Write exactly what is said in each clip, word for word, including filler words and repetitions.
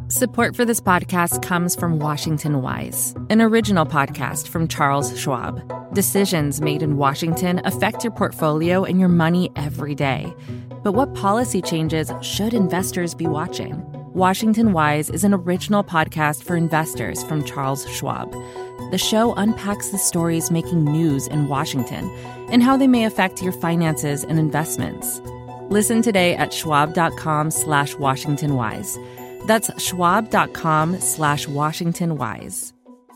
Support for this podcast comes from Washington Wise, an original podcast from Charles Schwab. Decisions made in Washington affect your portfolio and your money every day. But what policy changes should investors be watching? Washington Wise is an original podcast for investors from Charles Schwab. The show unpacks the stories making news in Washington and how they may affect your finances and investments. Listen today at schwab.com slash Washington Wise. That's schwab.com slash Washington Wise.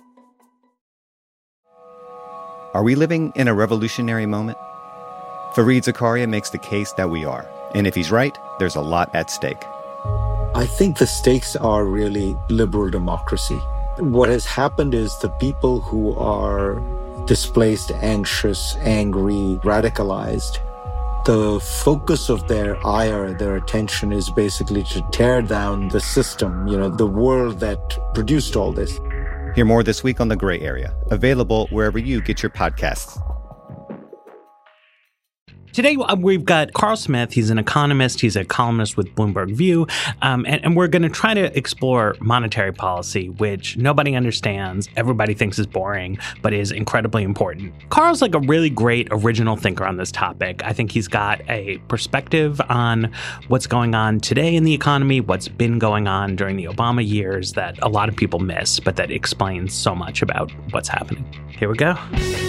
Are we living in a revolutionary moment? Fareed Zakaria makes the case that we are. And if he's right, there's a lot at stake. I think the stakes are really liberal democracy. What has happened is the people who are displaced, anxious, angry, radicalized, the focus of their ire, their attention is basically to tear down the system, you know, the world that produced all this. Hear more this week on The Gray Area, available wherever you get your podcasts. Today, we've got Carl Smith. He's an economist. He's a columnist with Bloomberg View. Um, and, and we're going to try to explore monetary policy, which nobody understands, everybody thinks is boring, but is incredibly important. Carl's like a really great original thinker on this topic. I think he's got a perspective on what's going on today in the economy, what's been going on during the Obama years that a lot of people miss, but that explains so much about what's happening. Here we go.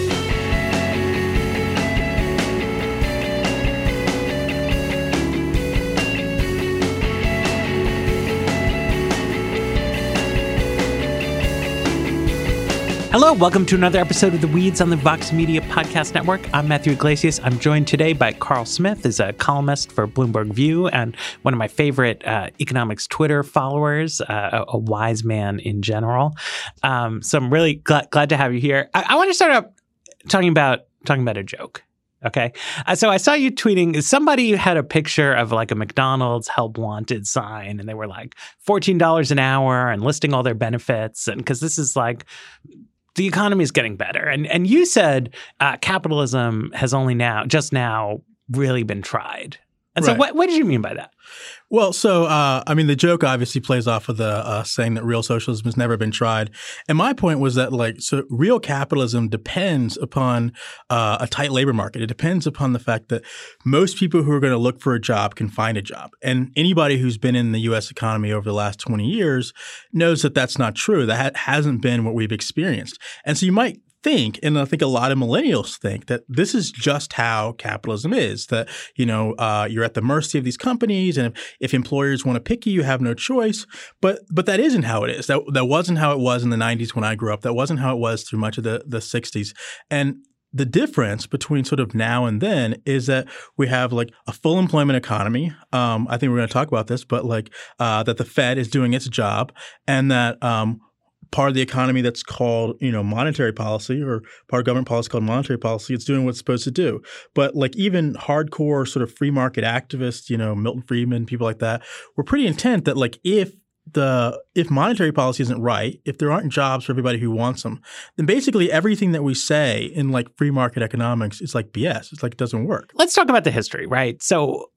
Hello, welcome to another episode of The Weeds on the Vox Media Podcast Network. I'm Matthew Iglesias. I'm joined today by Carl Smith, who's a columnist for Bloomberg View and one of my favorite uh, economics Twitter followers, uh, a, a wise man in general. Um, so I'm really glad, glad to have you here. I, I want to start out talking about talking about a joke. Okay. Uh, so I saw you tweeting, somebody had a picture of like a McDonald's help wanted sign, and they were like fourteen dollars an hour and listing all their benefits. And because this is like, the economy is getting better. And and you said uh, capitalism has only now, just now, really been tried. And Right. so what, what did you mean by that? Well, so, uh, I mean, the joke obviously plays off of the uh, saying that real socialism has never been tried. And my point was that, like, so real capitalism depends upon uh, a tight labor market. It depends upon the fact that most people who are going to look for a job can find a job. And anybody who's been in the U S economy over the last twenty years knows that that's not true. That hasn't been what we've experienced. And so you might think, and I think a lot of millennials think, that this is just how capitalism is, that, you know, uh, you're at the mercy of these companies, and if, if employers want to pick you, you have no choice. But but that isn't how it is. That that wasn't how it was in the nineties when I grew up. That wasn't how it was through much of the, the sixties. And the difference between sort of now and then is that we have like a full employment economy. Um, I think we're going to talk about this, but like uh, that the Fed is doing its job, and that um, part of the economy that's called, you know, monetary policy, or part of government policy called monetary policy, it's doing what it's supposed to do. But like even hardcore sort of free market activists, you know, Milton Friedman, people like that, were pretty intent that like if the if monetary policy isn't right, if there aren't jobs for everybody who wants them, then basically everything that we say in like free market economics is like B S. It's like it doesn't work. Let's talk about the history, right? So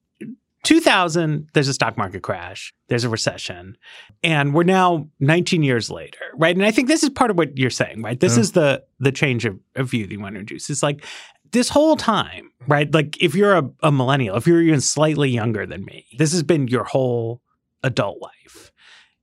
two thousand, there's a stock market crash, there's a recession, and we're now nineteen years later, right? And I think this is part of what you're saying, right? This Yeah. is the the change of, of view that you want to introduce. It's like this whole time, right? Like if you're a, a millennial, if you're even slightly younger than me, this has been your whole adult life.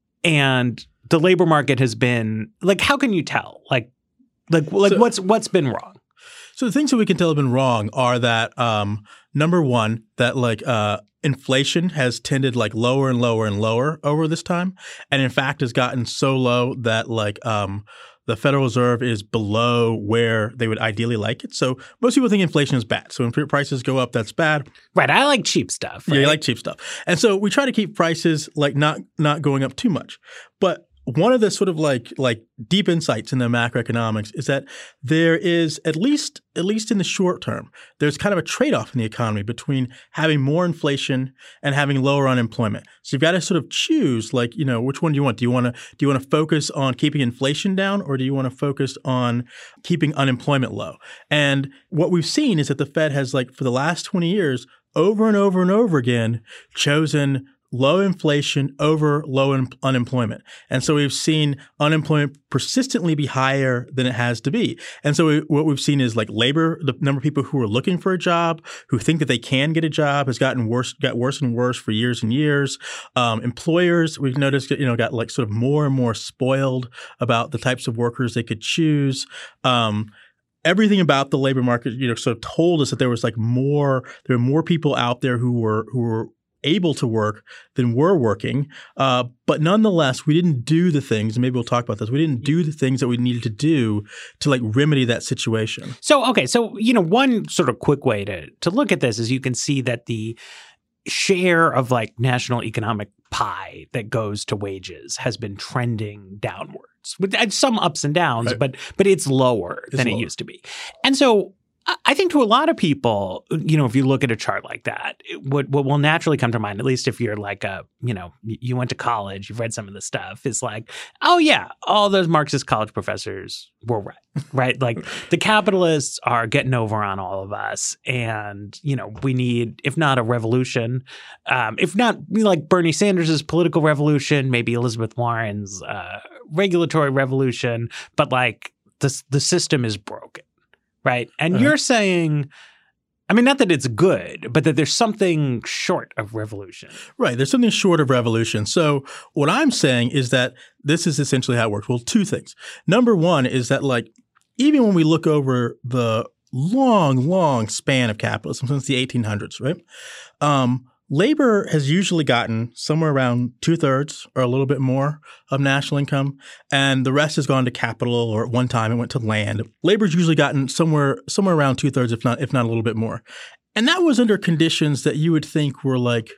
And the labor market has been, like, how can you tell? Like, like, like So- what's what's been wrong? So the things that we can tell have been wrong are that um, number one, that like uh, inflation has tended like lower and lower and lower over this time, and in fact has gotten so low that like um, the Federal Reserve is below where they would ideally like it. So most people think inflation is bad. So when prices go up, that's bad. Right. I like cheap stuff. Right? Yeah, you like cheap stuff, and so we try to keep prices like not not going up too much, but one of the sort of like like deep insights in the macroeconomics is that there is at least at least in the short term, there's kind of a trade-off in the economy between having more inflation and having lower unemployment. So you've got to sort of choose, like, you know, which one do you want? Do you want to do you want to focus on keeping inflation down, or do you want to focus on keeping unemployment low? And what we've seen is that the Fed has, like, for the last twenty years, over and over and over again, chosen low inflation over low un- unemployment. And so we've seen unemployment persistently be higher than it has to be. And so we, what we've seen is like labor, the number of people who are looking for a job, who think that they can get a job has gotten worse, got worse and worse for years and years. Um, employers, we've noticed, you know, got like sort of more and more spoiled about the types of workers they could choose. Um, Everything about the labor market, you know, sort of told us that there was like more, there were more people out there who were who were able to work than were working. Uh, but nonetheless, we didn't do the things, and maybe we'll talk about this, we didn't do the things that we needed to do to like remedy that situation. So, okay. So, you know, one sort of quick way to to look at this is you can see that the share of like national economic pie that goes to wages has been trending downwards with some ups and downs, right. but but it's lower it's than lower. it used to be. And so I think to a lot of people, you know, if you look at a chart like that, what what will naturally come to mind, at least if you're like a, you know, you went to college, you've read some of the stuff, is like, oh yeah, all those Marxist college professors were right, right? Like the capitalists are getting over on all of us, and you know, we need, if not a revolution, um, if not like Bernie Sanders' political revolution, maybe Elizabeth Warren's uh, regulatory revolution, but like the the system is broken. Right. And uh-huh. you're saying, I mean, not that it's good, but that there's something short of revolution. Right. There's something short of revolution. So what I'm saying is that this is essentially how it works. Well, two things. Number one is that like even when we look over the long, long span of capitalism since the eighteen hundreds, right, um, labor has usually gotten somewhere around two-thirds or a little bit more of national income, and the rest has gone to capital, or at one time it went to land. Labor's usually gotten somewhere somewhere around two-thirds, if not if not a little bit more. And that was under conditions that you would think were like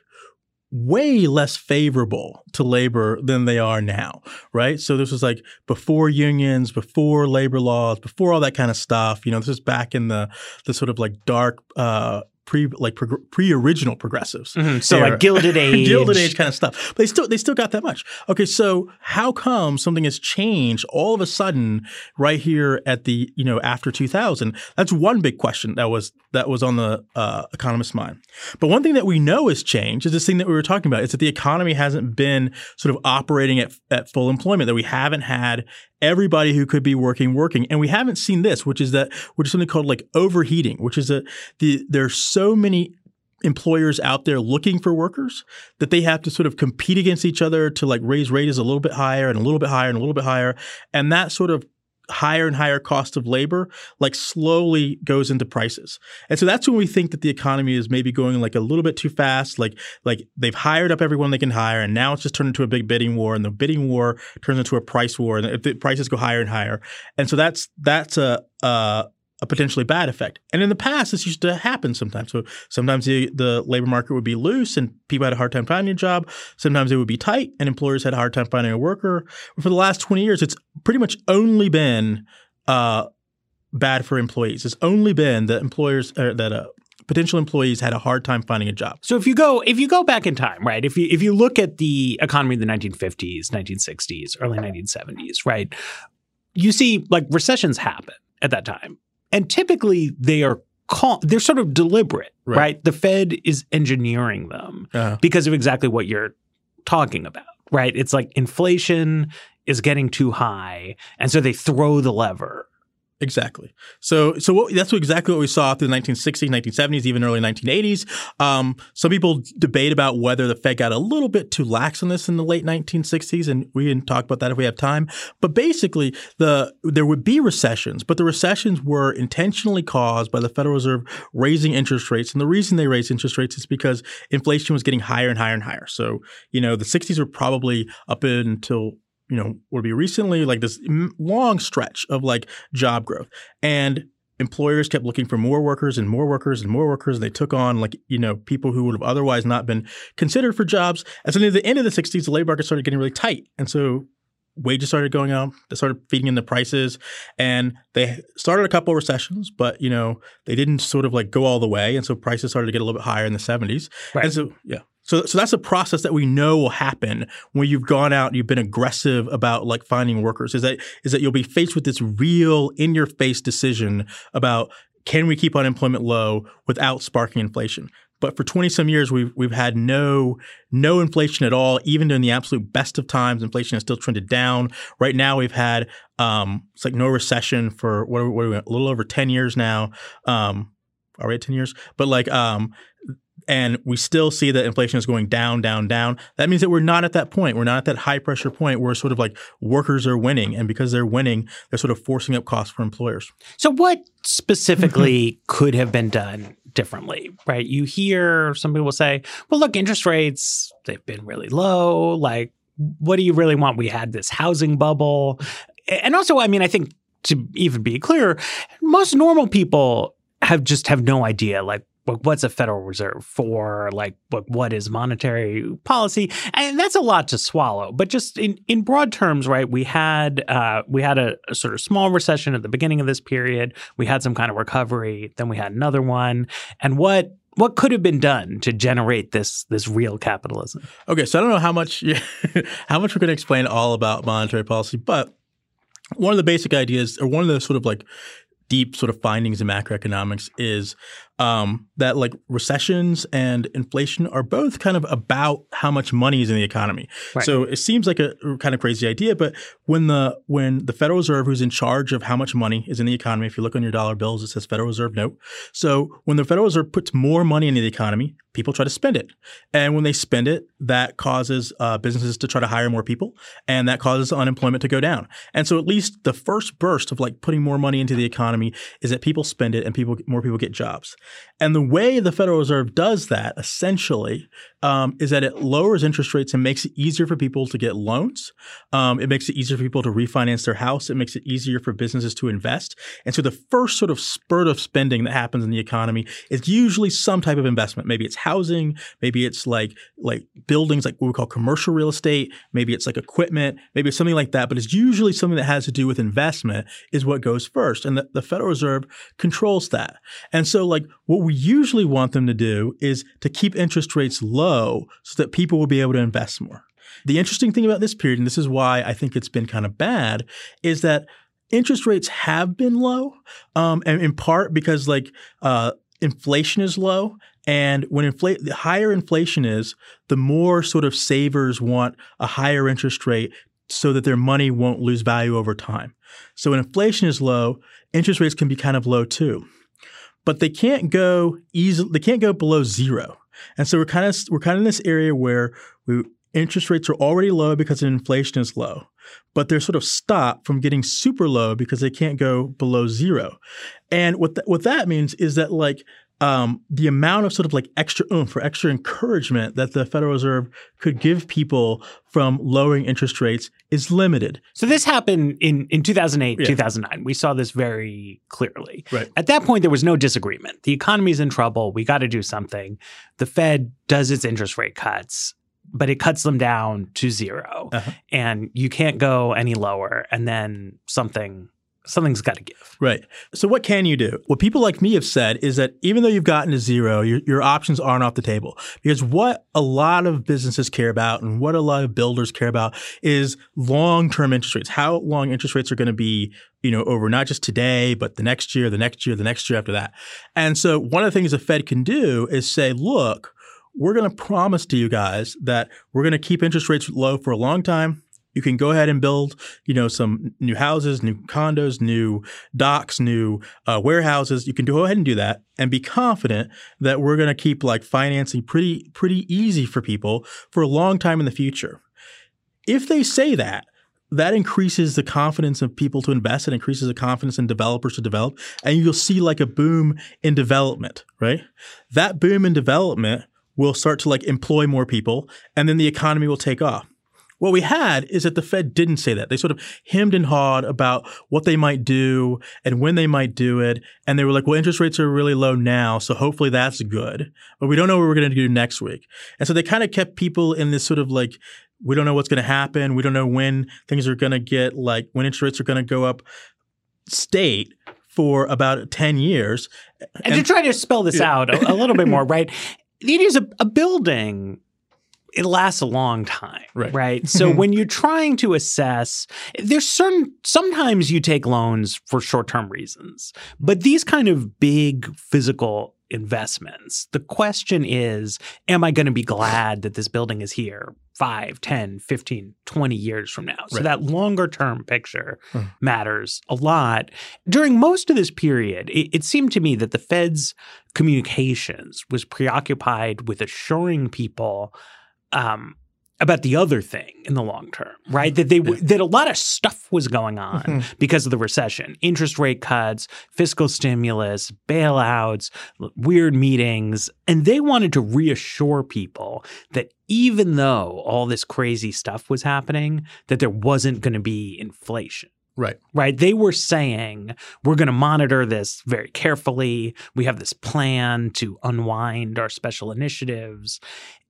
way less favorable to labor than they are now, right? So this was like before unions, before labor laws, before all that kind of stuff. You know, this is back in the the sort of like dark uh Pre like prog- pre-original progressives, mm-hmm. so era. Like Gilded Age, Gilded Age kind of stuff. But they still they still got that much. Okay, so how come something has changed all of a sudden right here at the you know after two thousand? That's one big question that was that was on the uh, economist's mind. But one thing that we know has changed is this thing that we were talking about. Is that the economy hasn't been sort of operating at at full employment. That we haven't had everybody who could be working, working. And we haven't seen this, which is that, which is something called like overheating, which is that the there's so many employers out there looking for workers that they have to sort of compete against each other to like raise wages a little bit higher and a little bit higher and a little bit higher. And that sort of higher and higher cost of labor like slowly goes into prices. And so that's when we think that the economy is maybe going like a little bit too fast. Like like they've hired up everyone they can hire, and now it's just turned into a big bidding war, and the bidding war turns into a price war, and the prices go higher and higher. And so that's that's a a, a potentially bad effect. And in the past, this used to happen sometimes. So sometimes the, the labor market would be loose and people had a hard time finding a job. Sometimes it would be tight and employers had a hard time finding a worker. But for the last twenty years, it's pretty much only been uh, bad for employees. It's only been that employers uh, that uh, potential employees had a hard time finding a job. So if you go if you go back in time, right? If you if you look at the economy of the nineteen fifties, nineteen sixties, early nineteen seventies, right? You see like recessions happen at that time. And typically they are cal- they're sort of deliberate, right? right? The Fed is engineering them uh-huh. because of exactly what you're talking about, right? It's like inflation is getting too high, and so they throw the lever. Exactly. So so what, that's what exactly what we saw through the nineteen sixties, nineteen seventies, even early nineteen eighties. Um, some people debate about whether the Fed got a little bit too lax on this in the late nineteen sixties, and we can talk about that if we have time. But basically, the there would be recessions, but the recessions were intentionally caused by the Federal Reserve raising interest rates. And the reason they raised interest rates is because inflation was getting higher and higher and higher. So, you know, the sixties were probably up until you know, would be recently like this long stretch of like job growth, and employers kept looking for more workers and more workers and more workers. And they took on like, you know, people who would have otherwise not been considered for jobs. And so near the end of the sixties, the labor market started getting really tight. And so wages started going up. They started feeding in the prices, and they started a couple of recessions, but, you know, they didn't sort of like go all the way. And so prices started to get a little bit higher in the seventies. Right. And so, yeah. So, so that's a process that we know will happen when you've gone out and you've been aggressive about like finding workers. Is that is that you'll be faced with this real in-your-face decision about, can we keep unemployment low without sparking inflation? But for twenty some years, we've we've had no no inflation at all. Even during the absolute best of times, inflation has still trended down. Right now, we've had um, it's like no recession for what are, what are we, a little over ten years now. Um, are we at ten years? But like, um, and we still see that inflation is going down, down, down. That means that we're not at that point. We're not at that high pressure point where sort of like workers are winning. And because they're winning, they're sort of forcing up costs for employers. So what specifically could have been done differently, right? You hear some people say, well, look, interest rates, they've been really low. Like, what do you really want? We had this housing bubble. And also, I mean, I think to even be clear, most normal people have just have no idea, like, what's a Federal Reserve for, like, what, what is monetary policy? And that's a lot to swallow. But just in, in broad terms, right, we had uh, we had a, a sort of small recession at the beginning of this period. We had some kind of recovery. Then we had another one. And what what could have been done to generate this this real capitalism? Okay, so I don't know how much how much we're going to explain all about monetary policy, but one of the basic ideas, or one of the sort of like deep sort of findings in macroeconomics is um, that like recessions and inflation are both kind of about how much money is in the economy. Right. So it seems like a kind of crazy idea, but when the when the Federal Reserve, who's in charge of how much money is in the economy, if you look on your dollar bills, it says Federal Reserve note. So when the Federal Reserve puts more money into the economy, people try to spend it. And when they spend it, that causes uh, businesses to try to hire more people, and that causes unemployment to go down. And so at least the first burst of like putting more money into the economy is that people spend it and people more people get jobs. And the way the Federal Reserve does that essentially um, is that it lowers interest rates and makes it easier for people to get loans. Um, it makes it easier for people to refinance their house. It makes it easier for businesses to invest. And so the first sort of spurt of spending that happens in the economy is usually some type of investment. Maybe it's housing, maybe it's like like buildings, like what we call commercial real estate, maybe it's like equipment, maybe it's something like that. But it's usually something that has to do with investment is what goes first. And the, the Federal Reserve controls that. And so like what we usually want them to do is to keep interest rates low so that people will be able to invest more. The interesting thing about this period, and this is why I think it's been kind of bad, is that interest rates have been low, um, and in part because like uh, inflation is low. And when infl- the higher inflation is, the more sort of savers want a higher interest rate so that their money won't lose value over time. So when inflation is low, interest rates can be kind of low too. But they can't go easy. They can't go below zero, and so we're kind of we're kind of in this area where we, interest rates are already low because inflation is low, but they're sort of stopped from getting super low because they can't go below zero. And what th- what that means is that like um, the amount of sort of like extra oomph or extra encouragement that the Federal Reserve could give people from lowering interest rates is limited. So this happened in, in two thousand eight, yeah. two thousand nine. We saw this very clearly. Right. At that point, there was no disagreement. The economy's in trouble. We got to do something. The Fed does its interest rate cuts, but it cuts them down to zero. Uh-huh. And you can't go any lower. And then something something's got to give. Right. So what can you do? What people like me have said is that even though you've gotten to zero, your, your options aren't off the table. Because what a lot of businesses care about and what a lot of builders care about is long-term interest rates, how long interest rates are going to be, you know, over not just today, but the next year, the next year, the next year after that. And so one of the things the Fed can do is say, look, we're going to promise to you guys that we're going to keep interest rates low for a long time. You can go ahead and build, you know, some new houses, new condos, new docks, new uh, warehouses. You can go ahead and do that and be confident that we're going to keep like financing pretty, pretty easy for people for a long time in the future. If they say that, that increases the confidence of people to invest and increases the confidence in developers to develop. And you'll see like a boom in development, right? That boom in development will start to like employ more people, and then the economy will take off. What we had is that the Fed didn't say that. They sort of hemmed and hawed about what they might do and when they might do it. And they were like, well, interest rates are really low now, so hopefully that's good. But we don't know what we're going to do next week. And so they kind of kept people in this sort of like, we don't know what's going to happen. We don't know when things are going to get like, when interest rates are going to go up state for about ten years. And, and to try to spell this yeah. out a, a little bit more, right? It is a, a building. It lasts a long time, right? right? So when you're trying to assess, there's certain, sometimes you take loans for short-term reasons, but these kind of big physical investments. The question is, am I going to be glad that this building is here five, ten, fifteen, twenty years from now? So right. that longer term picture hmm. matters a lot. During most of this period, it, it seemed to me that the Fed's communications was preoccupied with assuring people um, about the other thing in the long term, right? That they yeah. that a lot of stuff was going on mm-hmm. because of the recession, interest rate cuts, fiscal stimulus, bailouts, weird meetings, and they wanted to reassure people that even though all this crazy stuff was happening, that there wasn't going to be inflation. Right. Right. They were saying, we're going to monitor this very carefully. We have this plan to unwind our special initiatives.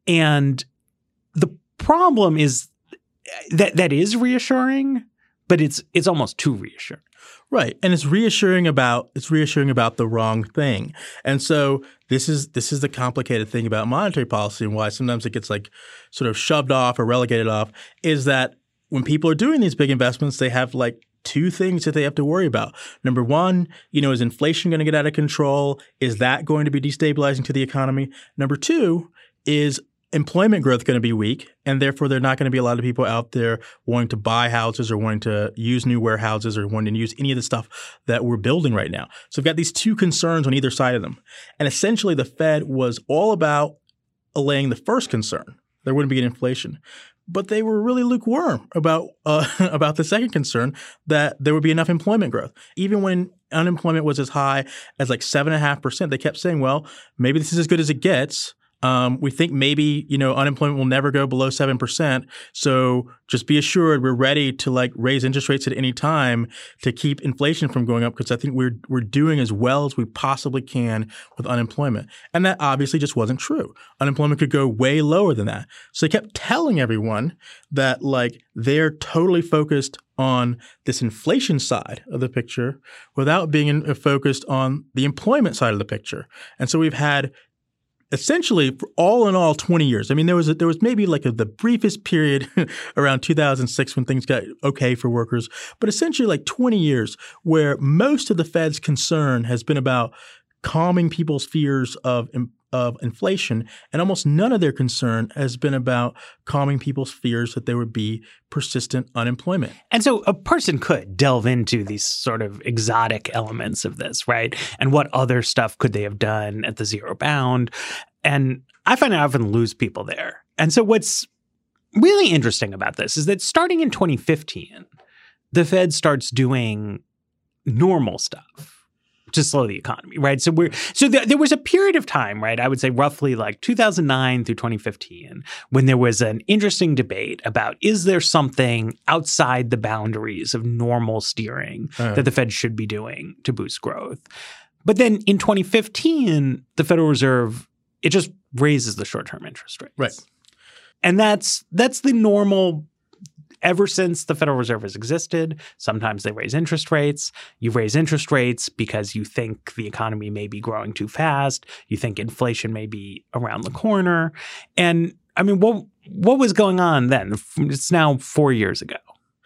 And the problem is that that is reassuring, but it's it's almost too reassuring. Right. And it's reassuring about it's reassuring about the wrong thing. And so this is this is the complicated thing about monetary policy and why sometimes it gets like sort of shoved off or relegated off is that when people are doing these big investments, they have like two things that they have to worry about. Number one, you know, is inflation going to get out of control? Is that going to be destabilizing to the economy? Number two, is employment growth going to be weak, and therefore there are not going to be a lot of people out there wanting to buy houses or wanting to use new warehouses or wanting to use any of the stuff that we're building right now. So we've got these two concerns on either side of them. And essentially the Fed was all about allaying the first concern. There wouldn't be an inflation. But they were really lukewarm about uh, about the second concern, that there would be enough employment growth. Even when unemployment was as high as like seven point five percent, they kept saying, well, maybe this is as good as it gets. Um, we think maybe, you know, unemployment will never go below seven percent. So just be assured we're ready to like raise interest rates at any time to keep inflation from going up, because I think we're we're doing as well as we possibly can with unemployment. And that obviously just wasn't true. Unemployment could go way lower than that. So they kept telling everyone that like they're totally focused on this inflation side of the picture without being focused on the employment side of the picture. And so we've had essentially, for all in all, twenty years. I mean, there was a, there was maybe like a, the briefest period around two thousand six when things got okay for workers, but essentially like twenty years where most of the Fed's concern has been about calming people's fears of of inflation, and almost none of their concern has been about calming people's fears that there would be persistent unemployment. And so a person could delve into these sort of exotic elements of this, right? And what other stuff could they have done at the zero bound? And I find I often lose people there. And so what's really interesting about this is that starting in twenty fifteen, the Fed starts doing normal stuff to slow the economy, right? So we're so th- there was a period of time, right? I would say roughly like two thousand nine through twenty fifteen, when there was an interesting debate about, is there something outside the boundaries of normal steering uh-huh. that the Fed should be doing to boost growth? But then in twenty fifteen, the Federal Reserve, it just raises the short-term interest rates. Right. And that's that's the normal. Ever since the Federal Reserve has existed, sometimes they raise interest rates. You raise interest rates because you think the economy may be growing too fast. You think inflation may be around the corner. And I mean, what what was going on then? It's now four years ago.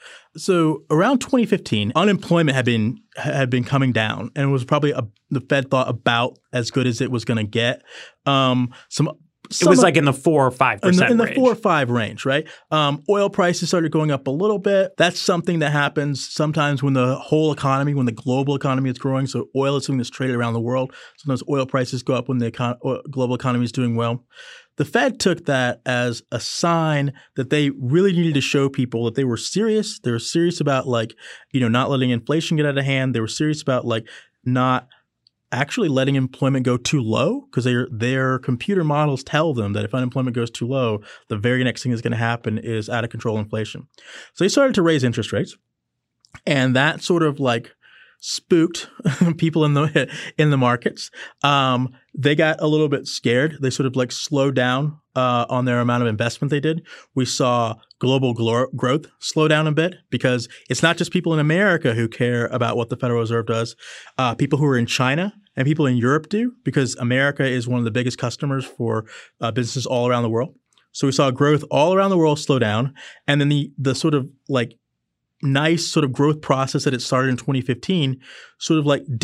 So around twenty fifteen, unemployment had been had been coming down, and it was probably a, the Fed thought about as good as it was going to get. Um, some It was like in the four or five percent in the, in the range. four or five range, right? Um, oil prices started going up a little bit. That's something that happens sometimes when the whole economy, when the global economy is growing. So oil is something that's traded around the world. Sometimes oil prices go up when the econ- global economy is doing well. The Fed took that as a sign that they really needed to show people that they were serious. They were serious about like, you know, not letting inflation get out of hand. They were serious about like not actually letting employment go too low, because their their computer models tell them that if unemployment goes too low, the very next thing that's going to happen is out of control inflation. So they started to raise interest rates, and that sort of like spooked people in the in the markets. Um, they got a little bit scared. They sort of like slowed down uh, on their amount of investment they did. We saw global glo- growth slow down a bit, because it's not just people in America who care about what the Federal Reserve does. Uh, people who are in China and people in Europe do, because America is one of the biggest customers for uh, businesses all around the world. So we saw growth all around the world slow down. And then the the sort of like nice sort of growth process that it started in twenty fifteen sort of like dipped.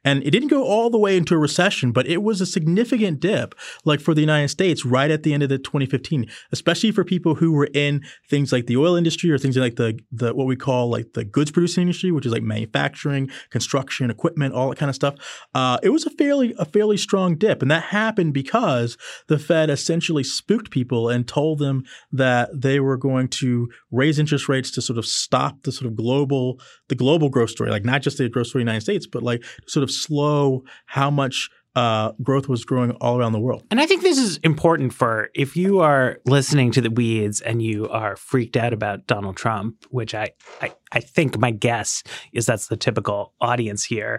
And it didn't go all the way into a recession, but it was a significant dip, like for the United States right at the end of the twenty fifteen, especially for people who were in things like the oil industry or things like the, the what we call like the goods producing industry, which is like manufacturing, construction, equipment, all that kind of stuff. Uh, it was a fairly a fairly strong dip. And that happened because the Fed essentially spooked people and told them that they were going to raise interest rates to sort of stop the sort of global, the global growth story, like not just the growth story in the United States, but like sort of slow how much uh, growth was growing all around the world. And I think this is important for if you are listening to The Weeds and you are freaked out about Donald Trump, which I, I, I think my guess is that's the typical audience here.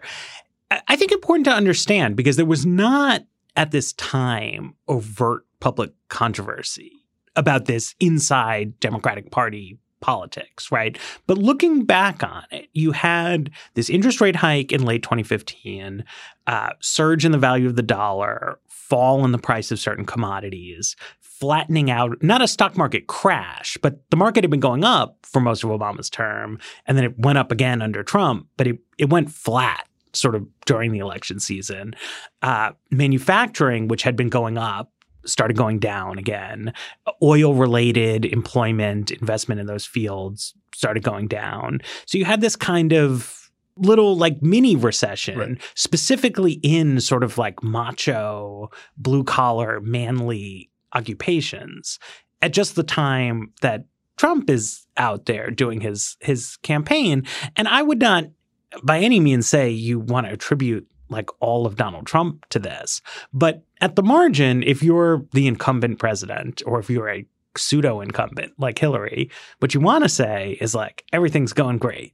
I think important to understand because there was not at this time overt public controversy about this inside Democratic Party politics, right? But looking back on it, you had this interest rate hike in late twenty fifteen, uh, surge in the value of the dollar, fall in the price of certain commodities, flattening out, not a stock market crash, but the market had been going up for most of Obama's term, and then it went up again under Trump, but it, it went flat sort of during the election season. Uh, manufacturing, which had been going up, started going down again. Oil-related employment, investment in those fields started going down. So you had this kind of little like mini recession, right, specifically in sort of like macho, blue-collar, manly occupations at just the time that Trump is out there doing his his campaign. And I would not by any means say you want to attribute like all of Donald Trump to this. But at the margin, if you're the incumbent president or if you're a pseudo incumbent like Hillary, what you want to say is like everything's going great.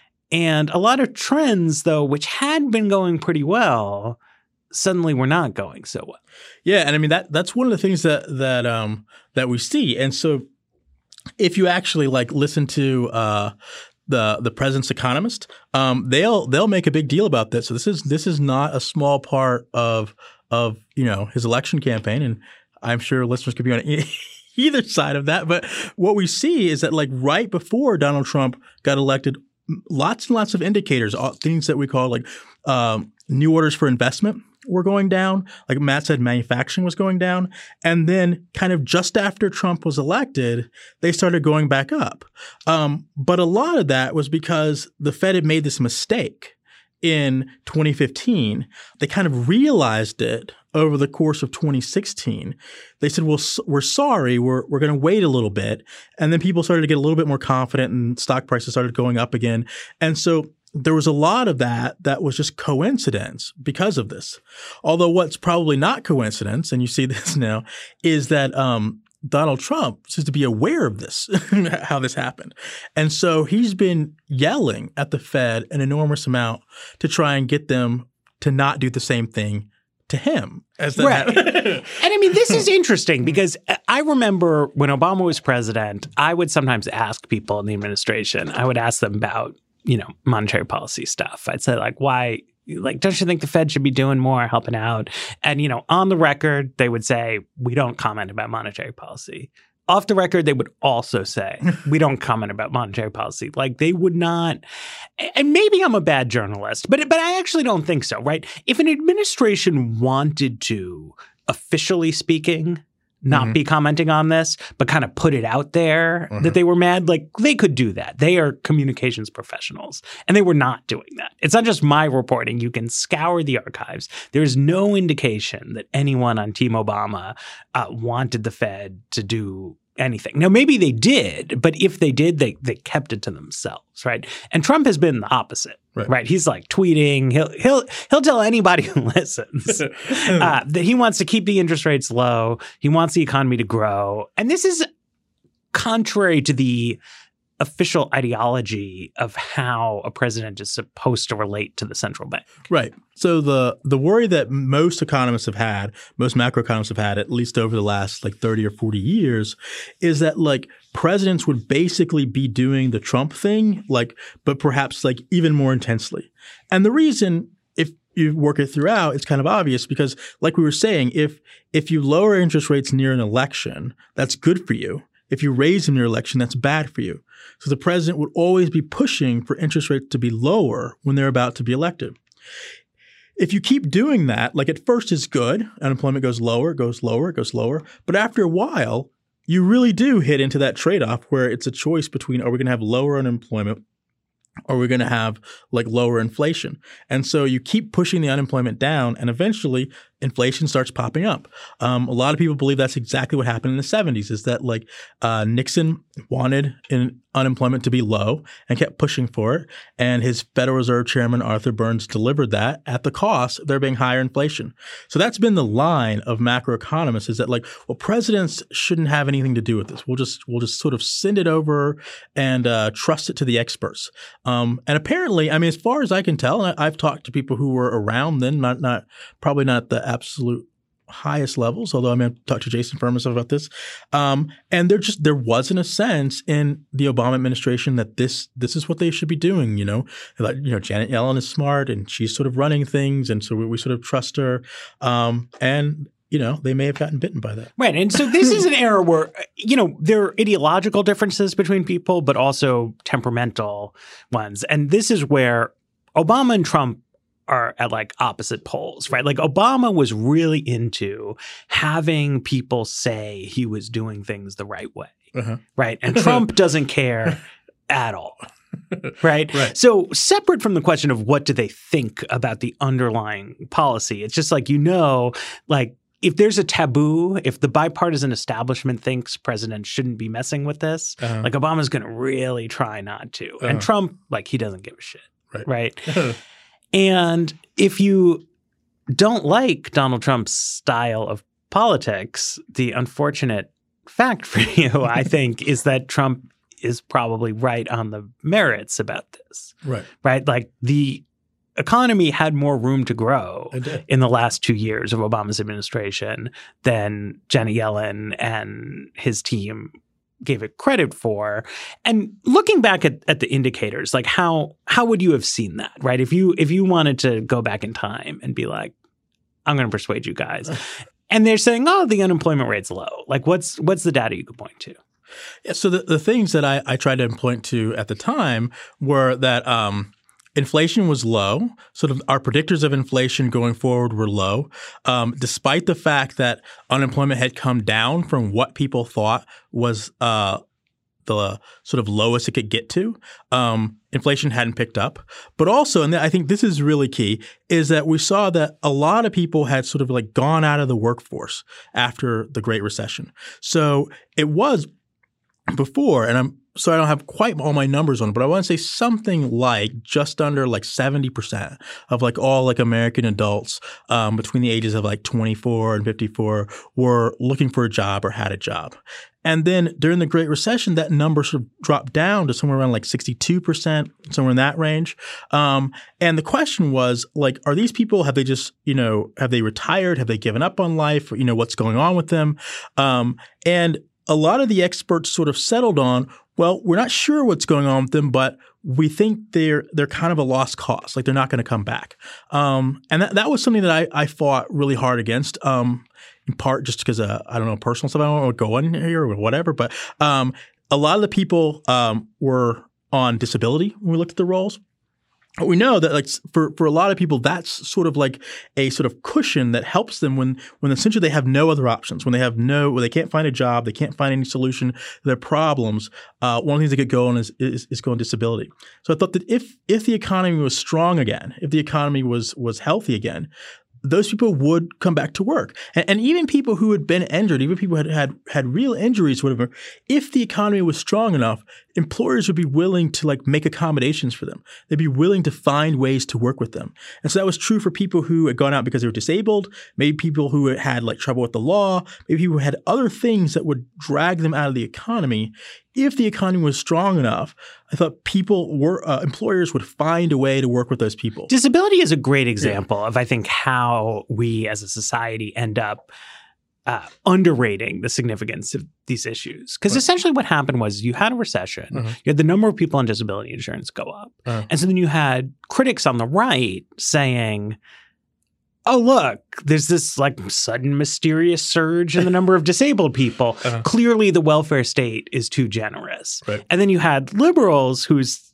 And a lot of trends, though, which had been going pretty well, suddenly were not going so well. Yeah, and I mean that that's one of the things that that um that we see. And so if you actually like listen to uh the the President's Economist, um, they'll they'll make a big deal about this. So this is this is not a small part of of you know his election campaign, and I'm sure listeners could be on either side of that. But what we see is that like right before Donald Trump got elected, lots and lots of indicators, things that we call like um, new orders for investment were going down. Like Matt said, manufacturing was going down. And then kind of just after Trump was elected, they started going back up. Um, but a lot of that was because the Fed had made this mistake in twenty fifteen. They kind of realized it over the course of twenty sixteen. They said, well, we're sorry, we're we're going to wait a little bit. And then people started to get a little bit more confident and stock prices started going up again. And so there was a lot of that that was just coincidence because of this. Although what's probably not coincidence, and you see this now, is that um, Donald Trump seems to be aware of this, how this happened. And so he's been yelling at the Fed an enormous amount to try and get them to not do the same thing to him. As that right. And I mean, this is interesting because I remember when Obama was president, I would sometimes ask people in the administration, I would ask them about you know, monetary policy stuff. I'd say like, why, like, don't you think the Fed should be doing more, helping out? And, you know, on the record, they would say, we don't comment about monetary policy. Off the record, they would also say, we don't comment about monetary policy. Like they would not, and maybe I'm a bad journalist, but but I actually don't think so, right? If an administration wanted to, officially speaking, not mm-hmm. be commenting on this, but kind of put it out there mm-hmm. that they were mad, like they could do that. They are communications professionals, and they were not doing that. It's not just my reporting. You can scour the archives. There's no indication that anyone on Team Obama uh, wanted the Fed to do anything. Now, maybe they did, but if they did, they they kept it to themselves, right? And Trump has been the opposite, right? right? He's like tweeting. He'll he'll he'll tell anybody who listens uh, that he wants to keep the interest rates low. He wants the economy to grow, and this is contrary to the official ideology of how a president is supposed to relate to the central bank. Right. So the the worry that most economists have had, most macroeconomists have had, at least over the last like thirty or forty years, is that like presidents would basically be doing the Trump thing, like, but perhaps like even more intensely. And the reason, if you work it throughout, it's kind of obvious because like we were saying, if if you lower interest rates near an election, that's good for you. If you raise them near election, that's bad for you. So the president would always be pushing for interest rates to be lower when they're about to be elected. if you keep doing that, like at first it's good, unemployment goes lower, goes lower, goes lower. But after a while, you really do hit into that trade-off where it's a choice between, are we going to have lower unemployment or are we going to have like lower inflation? And so you keep pushing the unemployment down and eventually inflation starts popping up. Um, a lot of people believe that's exactly what happened in the seventies, is that like uh, Nixon wanted in unemployment to be low and kept pushing for it. And his Federal Reserve Chairman, Arthur Burns, delivered that at the cost of there being higher inflation. So that's been the line of macroeconomists, is that like, well, presidents shouldn't have anything to do with this. We'll just we'll just sort of send it over and uh, trust it to the experts. Um, and apparently, I mean, as far as I can tell, and I, I've talked to people who were around then, not not probably not the absolute highest levels, although I mean, I've talked to Jason Furman about this. Um, and there just there wasn't a sense in the Obama administration that this this is what they should be doing. You know, like, you know, Janet Yellen is smart and she's sort of running things, and so we, we sort of trust her. Um, and you know, they may have gotten bitten by that. Right. And so this is an era where, you know, there are ideological differences between people, but also temperamental ones. And this is where Obama and Trump are at like opposite poles, right? Like Obama was really into having people say he was doing things the right way, uh-huh. right? And Trump doesn't care at all. Right? Right. So separate from the question of what do they think about the underlying policy, it's just like, you know, like if there's a taboo, if the bipartisan establishment thinks presidents shouldn't be messing with this, uh-huh. like Obama's going to really try not to. Uh-huh. And Trump, like he doesn't give a shit. Right. Right. And if you don't like Donald Trump's style of politics, the unfortunate fact for you, I think, is that Trump is probably right on the merits about this. Right. Right. Like the economy had more room to grow in the last two years of Obama's administration than Janet Yellen and his team gave it credit for. And looking back at, at the indicators, like how how would you have seen that, right? If you if you wanted to go back in time and be like, I'm going to persuade you guys. And they're saying, oh, the unemployment rate's low. Like what's what's the data you could point to? Yeah, so the, the things that I, I tried to point to at the time were that um, inflation was low. Sort of our predictors of inflation going forward were low, um, despite the fact that unemployment had come down from what people thought was uh, the sort of lowest it could get to. Um, inflation hadn't picked up. But also, and I think this is really key, is that we saw that a lot of people had sort of like gone out of the workforce after the Great Recession. So it was before, and I'm so I don't have quite all my numbers on it, but I want to say something like just under like seventy percent of like all like American adults um, between the ages of like twenty-four and fifty-four were looking for a job or had a job. And then during the Great Recession, that number sort of dropped down to somewhere around like sixty-two percent, somewhere in that range. Um, and the question was like, are these people, have they just, you know, have they retired? Have they given up on life? Or, you know, what's going on with them? Um, and a lot of the experts sort of settled on, well, we're not sure what's going on with them, but we think they're they're kind of a lost cause, like they're not going to come back. Um, and that, that was something that I, I fought really hard against, um, in part just because, uh, I don't know, personal stuff. I don't want to go in here or whatever. But um, a lot of the people um, were on disability when we looked at the roles. But we know that like for, for a lot of people, that's sort of like a sort of cushion that helps them when when essentially they have no other options, when they have no, when they can't find a job, they can't find any solution to their problems. Uh, one of the things they could go on is, is is go on disability. So I thought that if if the economy was strong again, if the economy was was healthy again, those people would come back to work. And, and even people who had been injured, even people who had, had had real injuries, whatever, if the economy was strong enough, employers would be willing to like make accommodations for them. They'd be willing to find ways to work with them. And so that was true for people who had gone out because they were disabled, maybe people who had like trouble with the law, maybe people who had other things that would drag them out of the economy. If the economy was strong enough, I thought people were uh, employers would find a way to work with those people. Disability is a great example yeah. of, I think, how we as a society end up uh, underrating the significance of these issues. Because right. essentially what happened was you had a recession. Uh-huh. You had the number of people on disability insurance go up. Uh-huh. And so then you had critics on the right saying, oh, look, there's this like sudden mysterious surge in the number of disabled people. Uh-huh. Clearly, the welfare state is too generous. Right. And then you had liberals whose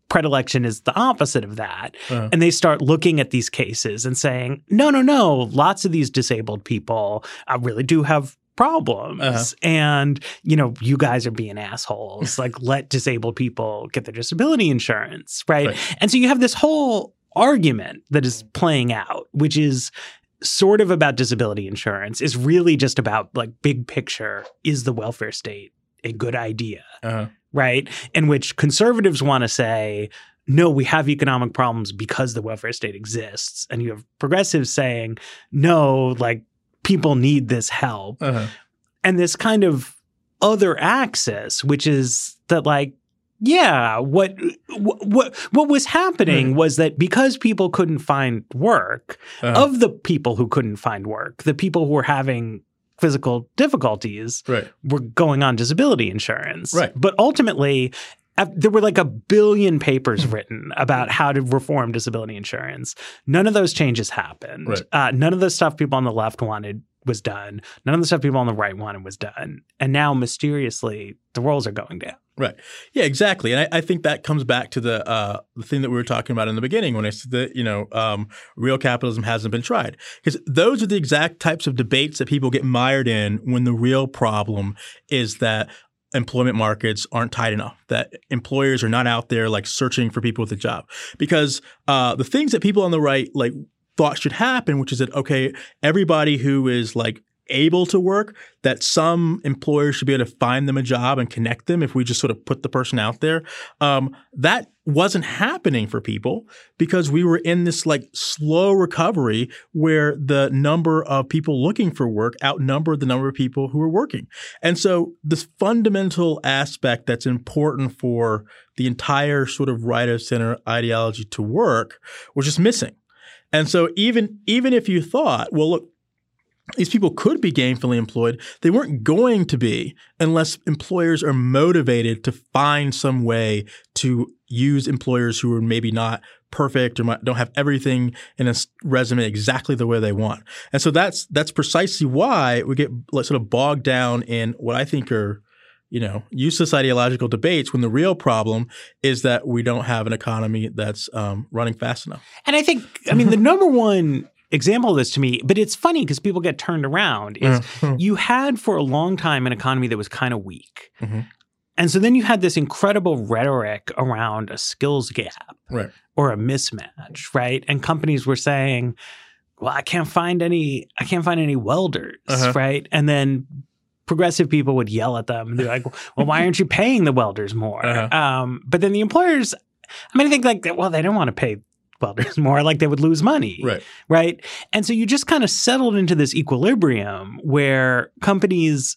predilection is the opposite of that. Uh-huh. And they start looking at these cases and saying, no, no, no, lots of these disabled people uh, really do have problems. Uh-huh. And, you know, you guys are being assholes. Like, let disabled people get their disability insurance, right? Right. And so you have this whole argument that is playing out, which is sort of about disability insurance, is really just about, like, big picture, is the welfare state a good idea? Uh-huh. Right? In which conservatives want to say, no, we have economic problems because the welfare state exists. And you have progressives saying, no, like, people need this help. Uh-huh. And this kind of other axis, which is that, like, yeah, what what what was happening mm. was that because people couldn't find work, uh-huh. of the people who couldn't find work, the people who were having physical difficulties right. were going on disability insurance. Right. But ultimately, there were like a billion papers written about how to reform disability insurance. None of those changes happened. Right. Uh, none of the stuff people on the left wanted was done. None of the stuff people on the right wanted was done. And now, mysteriously, the rolls are going down. Right. Yeah, exactly. And I, I think that comes back to the uh, the thing that we were talking about in the beginning when I said that, you know, um, real capitalism hasn't been tried. Because those are the exact types of debates that people get mired in when the real problem is that employment markets aren't tight enough, that employers are not out there like searching for people with a job. Because uh, the things that people on the right like thought should happen, which is that, okay, everybody who is like able to work, that some employers should be able to find them a job and connect them if we just sort of put the person out there. Um, that wasn't happening for people because we were in this like slow recovery where the number of people looking for work outnumbered the number of people who were working. And so this fundamental aspect that's important for the entire sort of right of center ideology to work was just missing. And so even even if you thought, well, look, these people could be gainfully employed, they weren't going to be unless employers are motivated to find some way to use employers who are maybe not perfect or might, don't have everything in a resume exactly the way they want. And so that's that's precisely why we get sort of bogged down in what I think are, you know, useless ideological debates when the real problem is that we don't have an economy that's um, running fast enough. And I think, I mean, the number one example of this to me, but it's funny because people get turned around, is mm-hmm. you had for a long time an economy that was kind of weak. Mm-hmm. And so then you had this incredible rhetoric around a skills gap right. or a mismatch, right? And companies were saying, well, I can't find any, I can't find any welders, uh-huh. right? And then progressive people would yell at them. They're like, well, why aren't you paying the welders more? Uh-huh. Um, but then the employers, I mean, I think like, well, they don't want to pay welders more, like they would lose money. Right. Right. And so you just kind of settled into this equilibrium where companies,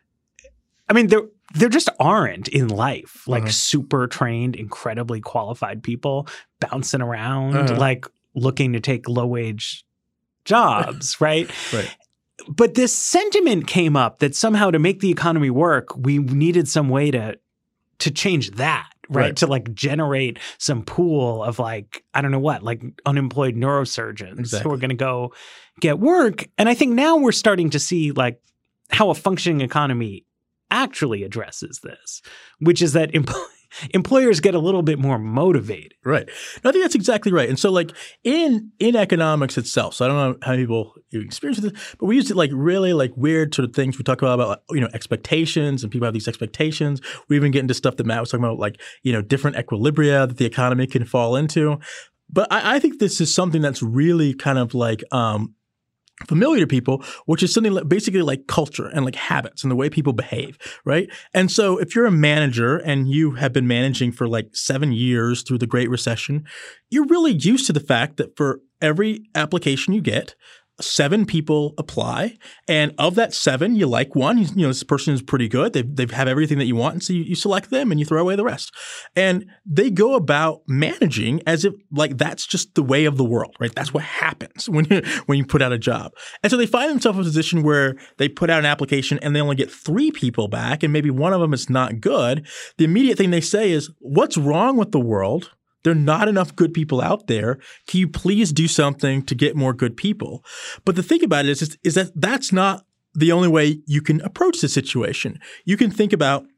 I mean, there there just aren't in life like uh-huh. super trained, incredibly qualified people bouncing around, uh-huh. like looking to take low wage jobs. Right. Right. But this sentiment came up that somehow to make the economy work, we needed some way to to change that. Right? Right. To like generate some pool of like, I don't know what, like unemployed neurosurgeons exactly. who are going to go get work. And I think now we're starting to see like how a functioning economy actually addresses this, which is that empl- employers get a little bit more motivated. Right. No, I think that's exactly right. And so like in in economics itself, so I don't know how many people experience this, but we use it like really like weird sort of things. We talk about, about like, you know, expectations, and people have these expectations. We even get into stuff that Matt was talking about, like, you know, different equilibria that the economy can fall into. But I, I think this is something that's really kind of like um, familiar to people, which is something like basically like culture and like habits and the way people behave, right? And so if you're a manager and you have been managing for like seven years through the Great Recession, you're really used to the fact that for every application you get, seven people apply, and of that seven, you like one. You, you know, this person is pretty good. They they have everything that you want, and so you, you select them and you throw away the rest. And they go about managing as if like that's just the way of the world, right? That's what happens when you when you put out a job. And so they find themselves in a position where they put out an application and they only get three people back, and maybe one of them is not good. The immediate thing they say is, "What's wrong with the world? There are not enough good people out there. Can you please do something to get more good people?" But the thing about it is, is, is that that's not the only way you can approach the situation. You can think about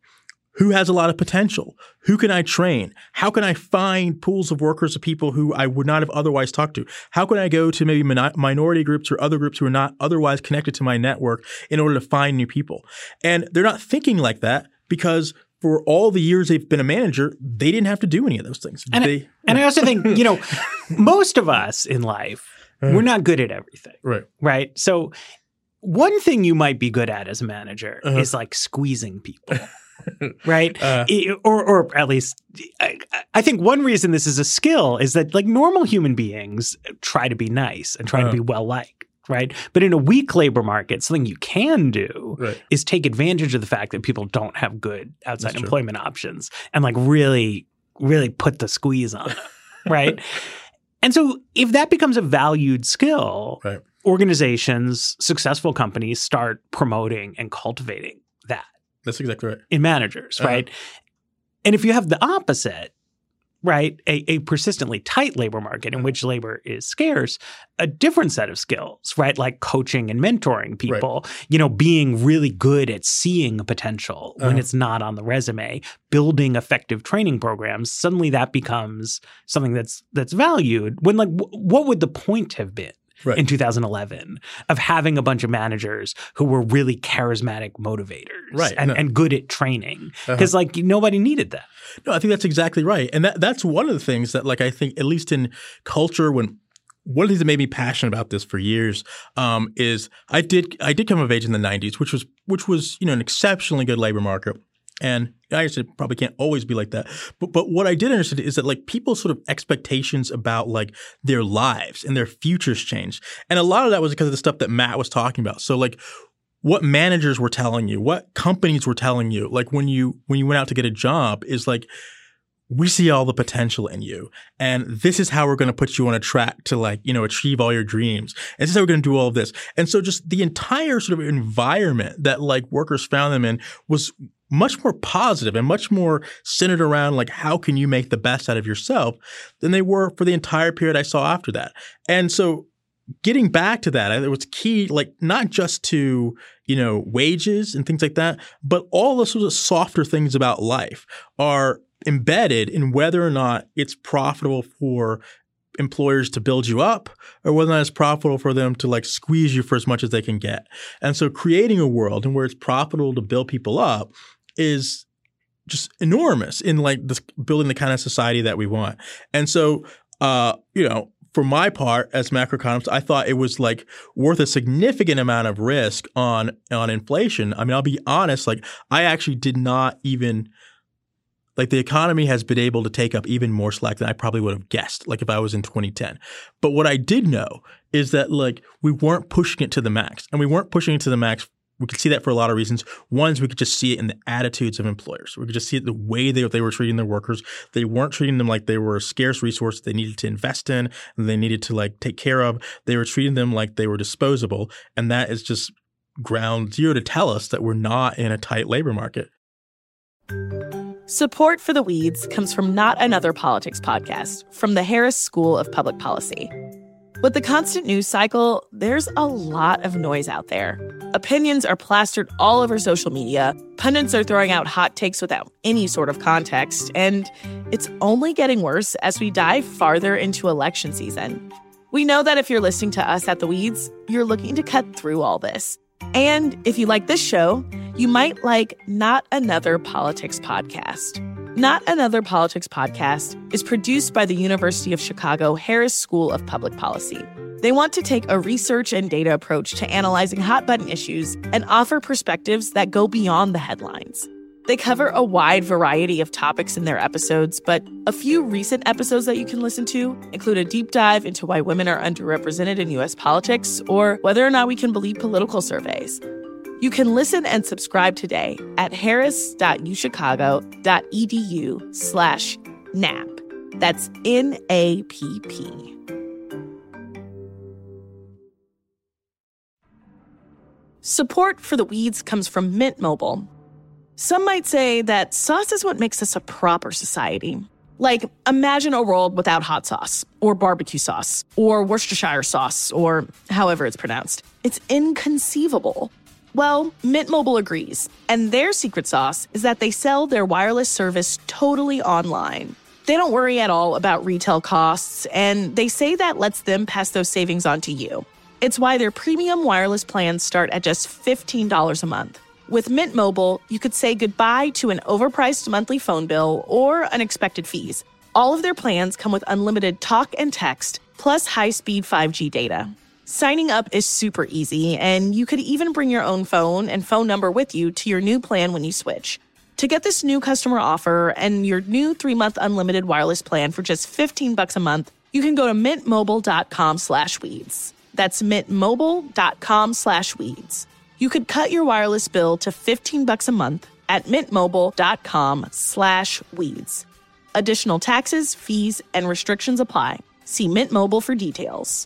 who has a lot of potential? Who can I train? How can I find pools of workers of people who I would not have otherwise talked to? How can I go to maybe min- minority groups or other groups who are not otherwise connected to my network in order to find new people? And they're not thinking like that because for all the years they've been a manager, they didn't have to do any of those things. And, they, I, and I also think, you know, most of us in life, uh, we're not good at everything. Right. Right. So one thing you might be good at as a manager uh-huh. is like squeezing people. Right. Uh, it, or, or at least I, I think one reason this is a skill is that like normal human beings try to be nice and try uh-huh. to be well liked. Right. But in a weak labor market, something you can do right. is take advantage of the fact that people don't have good outside That's employment true. options and like really, really put the squeeze on them. Right. And so if that becomes a valued skill, right. organizations, successful companies start promoting and cultivating that. That's exactly right. In managers, uh-huh. right? And if you have the opposite, right, a, a persistently tight labor market in which labor is scarce, a different set of skills, right, like coaching and mentoring people, right. you know, being really good at seeing potential uh-huh. when it's not on the resume, building effective training programs, suddenly that becomes something that's that's valued. When like, w- what would the point have been? Right. In two thousand eleven of having a bunch of managers who were really charismatic motivators right. and, no. and good at training because uh-huh. like nobody needed that. No, I think that's exactly right. And that that's one of the things that like I think at least in culture when one of the things that made me passionate about this for years um, is I did I did come of age in the nineties, which was which was, you know, an exceptionally good labor market. And I guess it probably can't always be like that. But but what I did understand is that like people's sort of expectations about like their lives and their futures changed. And a lot of that was because of the stuff that Matt was talking about. So like what managers were telling you, what companies were telling you, like when you when you went out to get a job is like, we see all the potential in you. And this is how we're going to put you on a track to like, you know, achieve all your dreams. And this is how we're going to do all of this. And so just the entire sort of environment that like workers found them in was much more positive and much more centered around like how can you make the best out of yourself than they were for the entire period I saw after that. And so getting back to that, it was key, like not just to, you know, wages and things like that, but all the sort of softer things about life are embedded in whether or not it's profitable for employers to build you up or whether or not it's profitable for them to like squeeze you for as much as they can get. And so creating a world in where it's profitable to build people up is just enormous in like this, building the kind of society that we want. And so, uh, you know, for my part as macroeconomist, I thought it was like worth a significant amount of risk on on inflation. I mean, I'll be honest, like I actually did not even like the economy has been able to take up even more slack than I probably would have guessed, like if I was in twenty ten. But what I did know is that like we weren't pushing it to the max, and we weren't pushing it to the max. We could see that for a lot of reasons. One is we could just see it in the attitudes of employers. We could just see it the way they, they were treating their workers. They weren't treating them like they were a scarce resource they needed to invest in and they needed to like take care of. They were treating them like they were disposable. And that is just ground zero to tell us that we're not in a tight labor market. Support for The Weeds comes from Not Another Politics podcast from the Harris School of Public Policy. With the constant news cycle, there's a lot of noise out there. Opinions are plastered all over social media, pundits are throwing out hot takes without any sort of context, and it's only getting worse as we dive farther into election season. We know that if you're listening to us at The Weeds, you're looking to cut through all this. And if you like this show, you might like Not Another Politics podcast. Not Another Politics podcast is produced by the University of Chicago Harris School of Public Policy. They want to take a research and data approach to analyzing hot-button issues and offer perspectives that go beyond the headlines. They cover a wide variety of topics in their episodes, but a few recent episodes that you can listen to include a deep dive into why women are underrepresented in U S politics or whether or not we can believe political surveys. You can listen and subscribe today at harris.uchicago.edu slash NAP. That's N A P P. Support for The Weeds comes from Mint Mobile. Some might say that sauce is what makes us a proper society. Like, imagine a world without hot sauce, or barbecue sauce, or Worcestershire sauce, or however it's pronounced. It's inconceivable. Well, Mint Mobile agrees. And their secret sauce is that they sell their wireless service totally online. They don't worry at all about retail costs, and they say that lets them pass those savings on to you. It's why their premium wireless plans start at just fifteen dollars a month. With Mint Mobile, you could say goodbye to an overpriced monthly phone bill or unexpected fees. All of their plans come with unlimited talk and text, plus high-speed five G data. Signing up is super easy, and you could even bring your own phone and phone number with you to your new plan when you switch. To get this new customer offer and your new three-month unlimited wireless plan for just fifteen bucks a month, you can go to mintmobile.com slash weeds. That's mintmobile.com slash weeds. You could cut your wireless bill to fifteen bucks a month at mintmobile.com slash weeds. Additional taxes, fees, and restrictions apply. See Mint Mobile for details.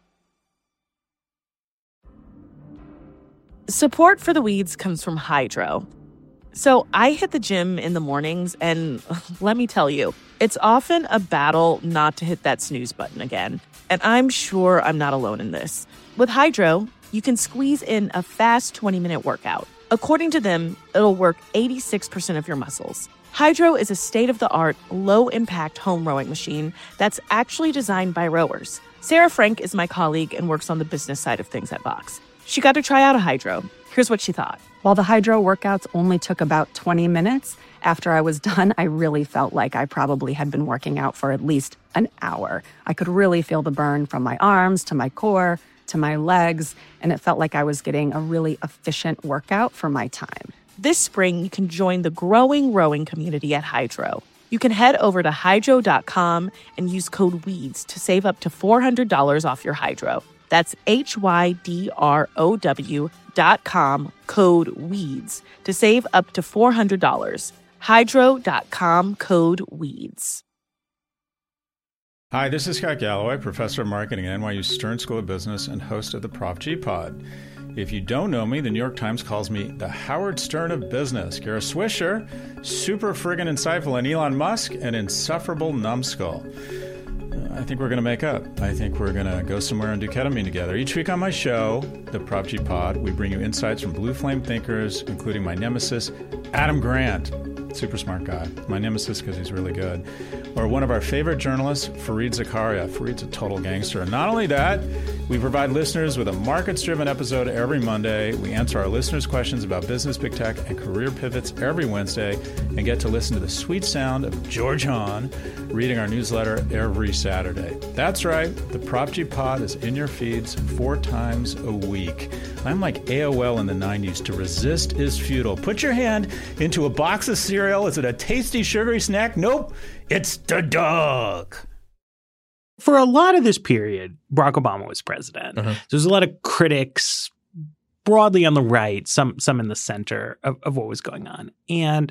Support for the Weeds comes from Hydro. So I hit the gym in the mornings, and let me tell you, it's often a battle not to hit that snooze button again. And I'm sure I'm not alone in this. With Hydro, you can squeeze in a fast twenty-minute workout. According to them, it'll work eighty-six percent of your muscles. Hydro is a state-of-the-art, low-impact home rowing machine that's actually designed by rowers. Sarah Frank is my colleague and works on the business side of things at Vox. She got to try out a Hydro. Here's what she thought. While the Hydro workouts only took about twenty minutes, after I was done, I really felt like I probably had been working out for at least an hour. I could really feel the burn from my arms to my core to my legs, and it felt like I was getting a really efficient workout for my time. This spring, you can join the growing rowing community at Hydro. You can head over to hydro dot com and use code WEEDS to save up to four hundred dollars off your Hydro. That's H Y D R O W dot com, code WEEDS, to save up to four hundred dollars. hydro dot com, code WEEDS. Hi, this is Scott Galloway, professor of marketing at N Y U Stern School of Business and host of the Prof G Pod. If you don't know me, the New York Times calls me the Howard Stern of business. Kara Swisher, super friggin' insightful, and Elon Musk, an insufferable numbskull. I think we're going to make up. I think we're going to go somewhere and do ketamine together. Each week on my show, the Prop G Pod, we bring you insights from blue flame thinkers, including my nemesis, Adam Grant. Super smart guy. My nemesis because he's really good. Or one of our favorite journalists, Fareed Zakaria. Fareed's a total gangster. And not only that, we provide listeners with a markets-driven episode every Monday. We answer our listeners' questions about business, big tech, and career pivots every Wednesday, and get to listen to the sweet sound of George Hahn reading our newsletter every Saturday. That's right. The Prop G Pod is in your feeds four times a week. I'm like A O L in the nineties. To resist is futile. Put your hand into a box of cereal. Is it a tasty, sugary snack? Nope. It's the dog. For a lot of this period, Barack Obama was president. Uh-huh. There's a lot of critics broadly on the right, some some in the center of, of what was going on. And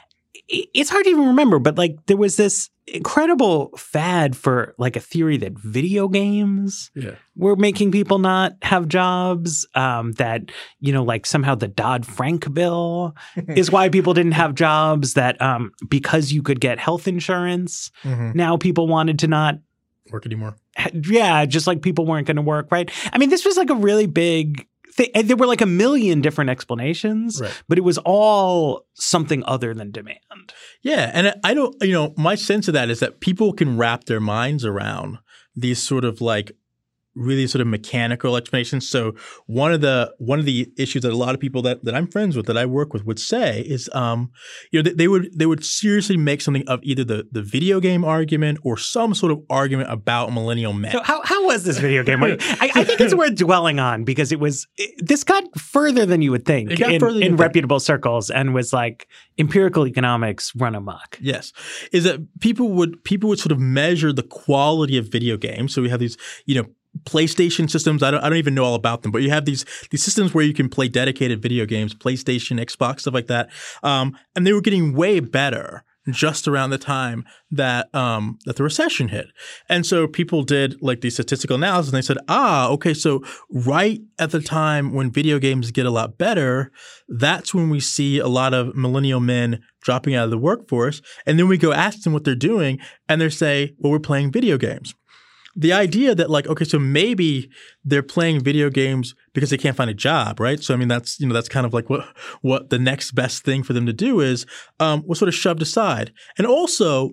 it's hard to even remember, but like there was this incredible fad for like a theory that video games yeah. were making people not have jobs, um, that, you know, like somehow the Dodd-Frank bill is why people didn't have jobs, that um, because you could get health insurance, mm-hmm. now people wanted to not work anymore. Yeah, just like people weren't going to work, right? I mean, this was like a really big thing. There were like a million different explanations, right. but it was all something other than demand. Yeah, and I don't, you know, my sense of that is that people can wrap their minds around these sort of like really sort of mechanical explanations. So one of the one of the issues that a lot of people that, that I'm friends with, that I work with, would say is, um, you know, they, they would they would seriously make something of either the, the video game argument or some sort of argument about millennial men. So how how was this video game argument? I, I think it's worth dwelling on because it was it, this got further than you would think in, in reputable circles and was like empirical economics run amok. Yes, is that people would people would sort of measure the quality of video games. So we have these, you know, PlayStation systems. I don't I don't even know all about them, but you have these these systems where you can play dedicated video games, PlayStation, Xbox, stuff like that. Um, and they were getting way better just around the time that um, that the recession hit. And so people did like the statistical analysis and they said, ah, okay, so right at the time when video games get a lot better, that's when we see a lot of millennial men dropping out of the workforce. And then we go ask them what they're doing and they say, well, we're playing video games. the idea that like, okay, so maybe they're playing video games because they can't find a job, right? So I mean, that's, you know, that's kind of like what what the next best thing for them to do is um, was sort of shoved aside. And also,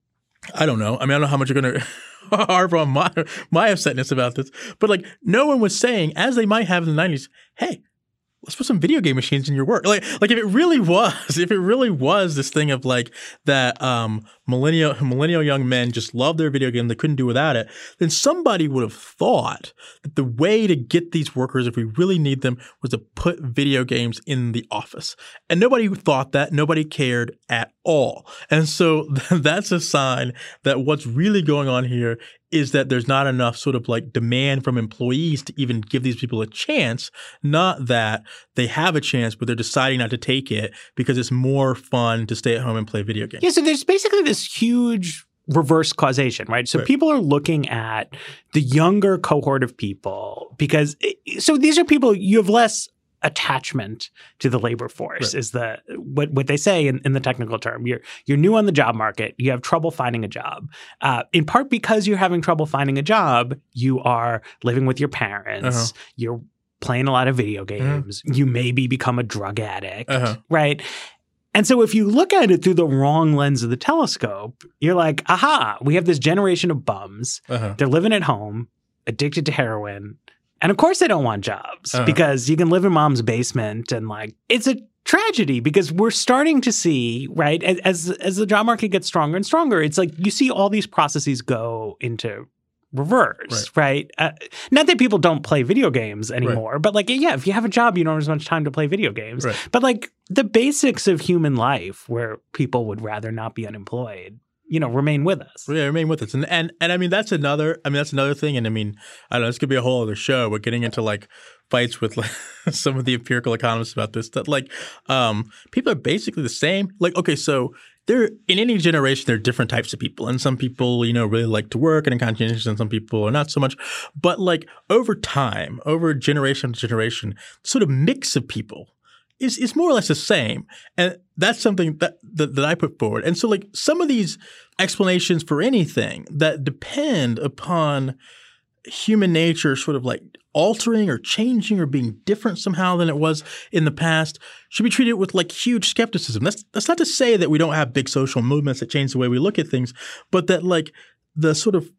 I don't know. I mean, I don't know how much you're going to harp on my my upsetness about this, but like, no one was saying, as they might have in the nineties, hey, let's put some video game machines in your work. Like, like if it really was, if it really was this thing of like that um, millennial millennial young men just love their video game, they couldn't do without it, then somebody would have thought that the way to get these workers, if we really need them, was to put video games in the office. And nobody thought that. Nobody cared at all. And so that's a sign that what's really going on here is that there's not enough sort of like demand from employees to even give these people a chance, not that they have a chance, but they're deciding not to take it because it's more fun to stay at home and play video games. Yeah, so there's basically this huge reverse causation, right? So right. people are looking at the younger cohort of people because – so these are people you have less – attachment to the labor force right. is the what what they say in, in the technical term. You're you're new on the job market. You have trouble finding a job. Uh, in part because you're having trouble finding a job, you are living with your parents. Uh-huh. You're playing a lot of video games. Uh-huh. You maybe become a drug addict, uh-huh. right? And so if you look at it through the wrong lens of the telescope, you're like, aha, we have this generation of bums. Uh-huh. They're living at home, addicted to heroin. And of course they don't want jobs uh-huh. because you can live in mom's basement and like it's a tragedy because we're starting to see, right, as as the job market gets stronger and stronger, it's like you see all these processes go into reverse, right? right? Uh, not that people don't play video games anymore, right. but like, yeah, if you have a job, you don't have as much time to play video games. Right. But like the basics of human life where people would rather not be unemployed, you know, remain with us. Yeah, remain with us. And, and and I mean, that's another, I mean, that's another thing. And I mean, I don't know, this could be a whole other show. We're getting into like fights with like some of the empirical economists about this, that like um, people are basically the same. Like, okay, so there in any generation, there are different types of people. And some people, you know, really like to work and are conscientious and some people are not so much. But like over time, over generation to generation, sort of mix of people is is more or less the same. And that's something that, that that I put forward. And so like some of these explanations for anything that depend upon human nature sort of like altering or changing or being different somehow than it was in the past should be treated with like huge skepticism. That's that's not to say that we don't have big social movements that change the way we look at things, but that like the sort of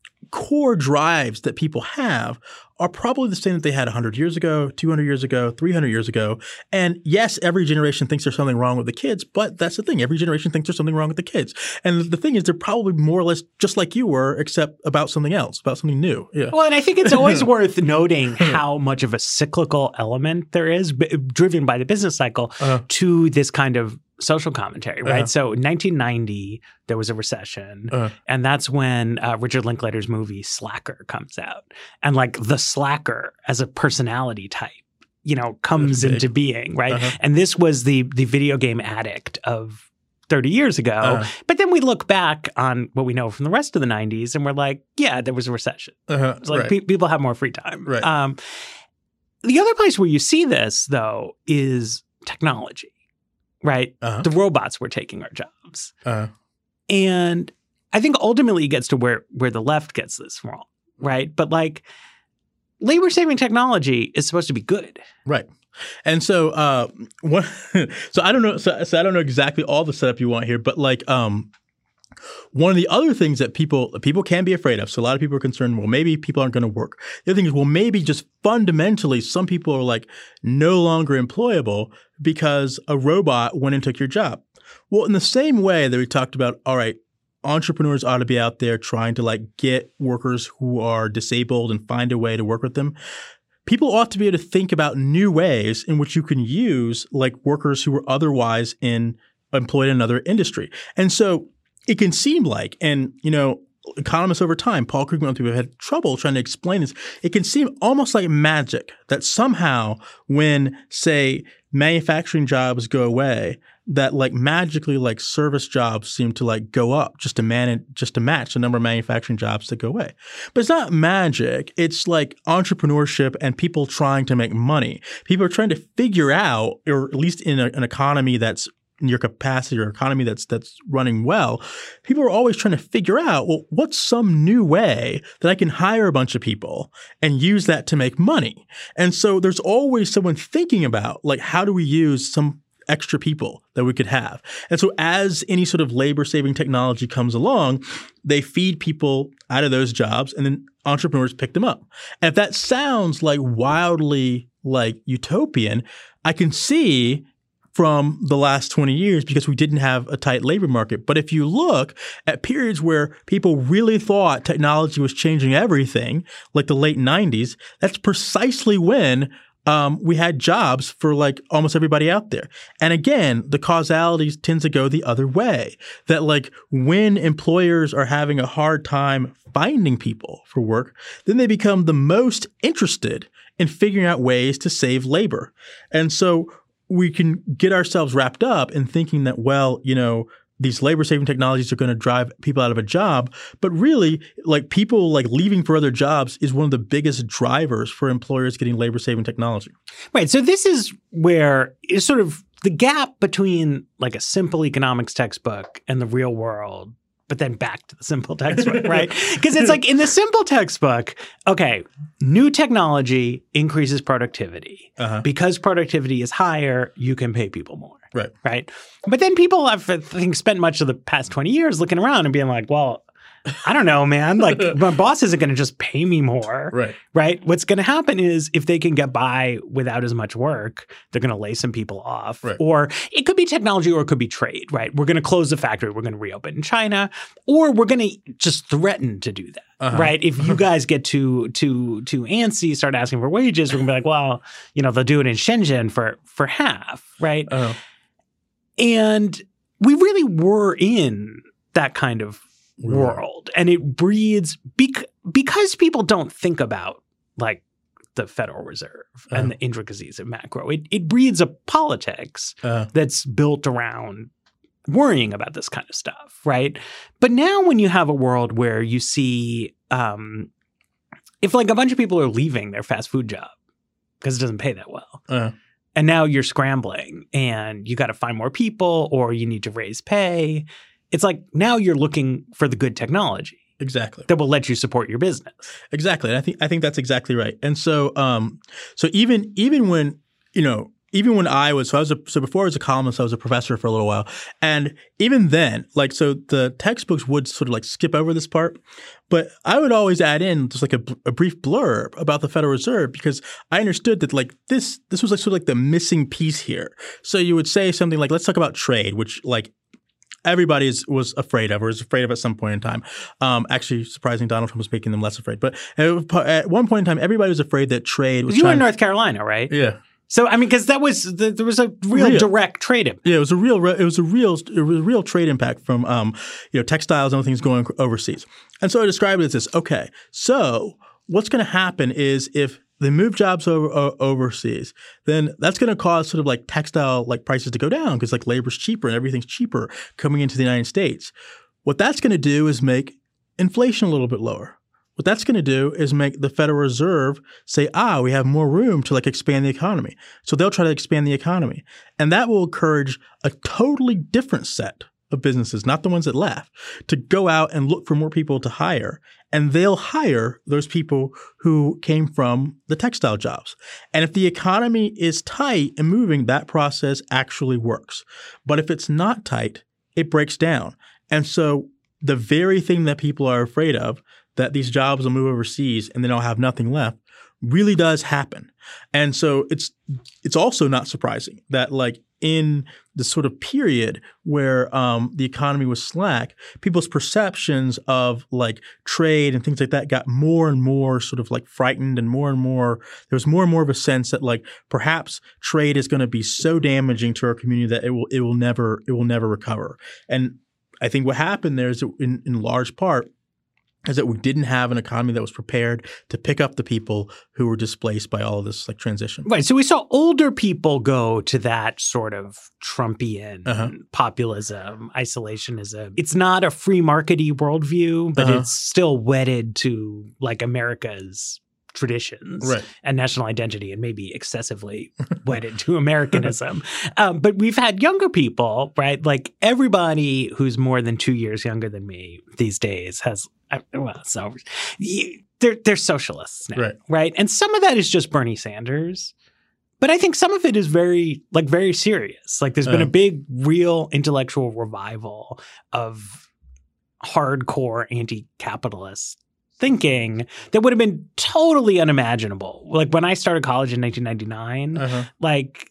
core drives that people have are probably the same that they had one hundred years ago, two hundred years ago, three hundred years ago. And yes, every generation thinks there's something wrong with the kids, but that's the thing. Every generation thinks there's something wrong with the kids. And the thing is, they're probably more or less just like you were, except about something else, about something new. Yeah. Well, and I think it's always worth noting how much of a cyclical element there is, b- driven by the business cycle, uh-huh. to this kind of social commentary, right? Uh-huh. So in nineteen ninety, there was a recession. Uh-huh. And that's when uh, Richard Linklater's movie Slacker comes out. And like the slacker as a personality type, you know, comes into being, right? Uh-huh. And this was the the video game addict of thirty years ago. Uh-huh. But then we look back on what we know from the rest of the nineties and we're like, yeah, there was a recession. Uh-huh. It's like right. pe- people have more free time. Right. Um, the other place where you see this, though, is technology. Right? Uh-huh. The robots were taking our jobs. Uh-huh. And I think ultimately it gets to where, where the left gets this wrong, right? But like labor-saving technology is supposed to be good. Right. And so uh, what, so I don't know so, so I don't know exactly all the setup you want here, but like um, one of the other things that people people can be afraid of, so a lot of people are concerned, well, maybe people aren't going to work. The other thing is, well, maybe just fundamentally some people are like no longer employable because a robot went and took your job. Well, in the same way that we talked about, all right, entrepreneurs ought to be out there trying to like get workers who are disabled and find a way to work with them. People ought to be able to think about new ways in which you can use like workers who were otherwise in employed in another industry. And so it can seem like, and you know, economists over time, Paul Krugman, who have had trouble trying to explain this, it can seem almost like magic that somehow when, say, manufacturing jobs go away, that like magically like service jobs seem to like go up just to man just to match the number of manufacturing jobs that go away. But it's not magic. It's like entrepreneurship and people trying to make money. People are trying to figure out, or at least in a, an economy that's your capacity or economy that's that's running well, people are always trying to figure out, well, what's some new way that I can hire a bunch of people and use that to make money? And so there's always someone thinking about, like, how do we use some extra people that we could have? And so as any sort of labor-saving technology comes along, they feed people out of those jobs and then entrepreneurs pick them up. And if that sounds like wildly like utopian, I can see from the last twenty years because we didn't have a tight labor market. But if you look at periods where people really thought technology was changing everything, like the late nineties, that's precisely when um, we had jobs for like almost everybody out there. And again, the causality tends to go the other way, that like when employers are having a hard time finding people for work, then they become the most interested in figuring out ways to save labor. And so we can get ourselves wrapped up in thinking that, well, you know, these labor-saving technologies are going to drive people out of a job. But really, like people like leaving for other jobs is one of the biggest drivers for employers getting labor-saving technology. Right. So this is where is sort of the gap between like a simple economics textbook and the real world, but then back to the simple textbook, right? Because it's like in the simple textbook, okay, new technology increases productivity. Uh-huh. Because productivity is higher, you can pay people more. Right. Right. But then people have, I think, spent much of the past twenty years looking around and being like, well, I don't know, man. Like my boss isn't going to just pay me more. Right. Right. What's going to happen is if they can get by without as much work, they're going to lay some people off. Right. Or it could be technology or it could be trade. Right. We're going to close the factory. We're going to reopen in China. Or we're going to just threaten to do that. Uh-huh. Right. If you guys get too too too antsy, start asking for wages, we're going to be like, well, you know, they'll do it in Shenzhen for for half. Right. Uh-huh. And we really were in that kind of world. And it breeds bec- because people don't think about like the Federal Reserve uh, and the intricacies of macro. It it breeds a politics uh, that's built around worrying about this kind of stuff, right? But now when you have a world where you see um, if like a bunch of people are leaving their fast food job because it doesn't pay that well. Uh, and now you're scrambling and you got to find more people or you need to raise pay. It's like now you're looking for the good technology. Exactly. That will let you support your business. Exactly. And I think I think that's exactly right. And so um, so even even when, you know, even when I was so I was a, so before I was a columnist, I was a professor for a little while. And even then, like so the textbooks would sort of like skip over this part, but I would always add in just like a, a brief blurb about the Federal Reserve because I understood that like this this was like sort of like the missing piece here. So you would say something like, let's talk about trade, which like everybody is, was afraid of or is afraid of at some point in time. Um, actually, surprising, Donald Trump was making them less afraid. But at, at one point in time, everybody was afraid that trade was You trying were in North Carolina, right? Yeah. So I mean, because that was the, there was a real, real direct trade impact. Yeah, it was a real it was a real it was a real trade impact from um, you know textiles and other things going overseas. And so I described it as this. Okay, so what's going to happen is if they move jobs over uh, overseas, then that's going to cause sort of like textile like prices to go down because like labor's cheaper and everything's cheaper coming into the United States. What that's going to do is make inflation a little bit lower. What that's going to do is make the Federal Reserve say, ah, we have more room to like expand the economy. So they'll try to expand the economy. And that will encourage a totally different set of businesses, not the ones that left, to go out and look for more people to hire. And they'll hire those people who came from the textile jobs. And if the economy is tight and moving, that process actually works. But if it's not tight, it breaks down. And so the very thing that people are afraid of, that these jobs will move overseas and then I'll have nothing left, really does happen. And so it's it's also not surprising that like in the sort of period where um, the economy was slack, people's perceptions of like trade and things like that got more and more sort of like frightened and more and more – there was more and more of a sense that like perhaps trade is going to be so damaging to our community that it will it will never it will never recover. And I think what happened there is in, in large part – is that we didn't have an economy that was prepared to pick up the people who were displaced by all of this like transition. Right. So we saw older people go to that sort of Trumpian uh-huh. populism, isolationism. It's not a free market-y worldview, but uh-huh. it's still wedded to like America's traditions right. and national identity and maybe excessively wedded to Americanism. Um, but we've had younger people, right? Like everybody who's more than two years younger than me these days has, well, so they're, they're socialists now, right. right? And some of that is just Bernie Sanders. But I think some of it is very, like, very serious. Like there's been uh, a big, real intellectual revival of hardcore anti-capitalist thinking that would have been totally unimaginable. Like when I started college in nineteen ninety-nine, uh-huh. like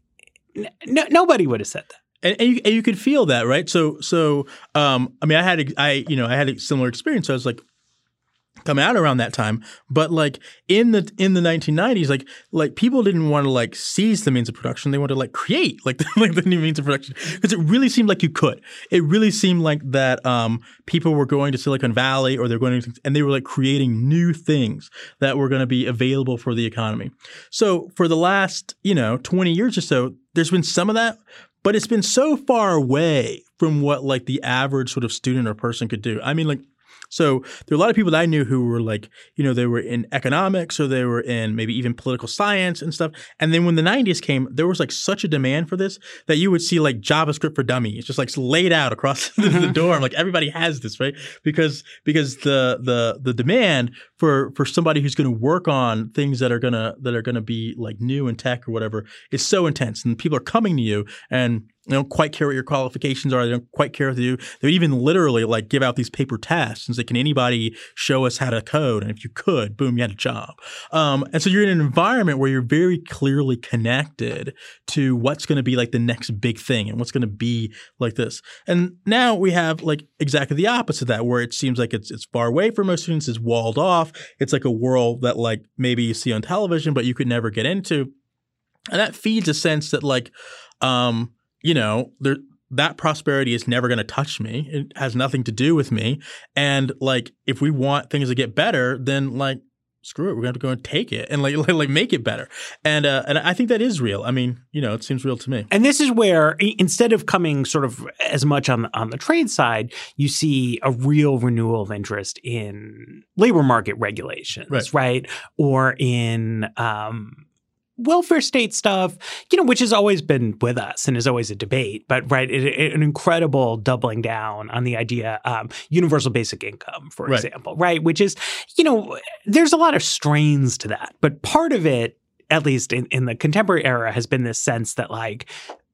n- nobody would have said that. And, and, you, and you could feel that, right? So, so um, I mean, I had, a, I, you know, I had a similar experience. I was like, coming out around that time, but like in the in the nineteen nineties, like like people didn't want to like seize the means of production; they wanted to like create like the, like the new means of production because it really seemed like you could. It really seemed like that um, people were going to Silicon Valley or they're going to and they were like creating new things that were going to be available for the economy. So for the last you know twenty years or so, there's been some of that, but it's been so far away from what like the average sort of student or person could do. I mean, like. So there are a lot of people that I knew who were like, you know, they were in economics or they were in maybe even political science and stuff. And then when the nineties came, there was like such a demand for this that you would see like JavaScript for Dummies just like laid out across the, the dorm. Like everybody has this, right? Because because the the the demand for for somebody who's going to work on things that are gonna that are gonna be like new in tech or whatever is so intense, and people are coming to you and. They don't quite care what your qualifications are. They don't quite care what you do. They would even literally like give out these paper tests and say, can anybody show us how to code? And if you could, boom, you had a job. Um, and so you're in an environment where you're very clearly connected to what's going to be like the next big thing and what's going to be like this. And now we have like exactly the opposite of that, where it seems like it's it's far away from most students, it's walled off. It's like a world that like maybe you see on television, but you could never get into. And that feeds a sense that like um, – you know, there, that prosperity is never going to touch me. It has nothing to do with me. And like, if we want things to get better, then like, screw it, we're going to go and take it and like, like, like make it better. And uh, and I think that is real. I mean, you know, it seems real to me. And this is where instead of coming sort of as much on the, on the trade side, you see a real renewal of interest in labor market regulations, right? right? Or in um, welfare state stuff, you know, which has always been with us and is always a debate, but right, it, it, an incredible doubling down on the idea, um, universal basic income, for right. example, right? Which is, you know, there's a lot of strains to that, but part of it, at least in, in the contemporary era, has been this sense that like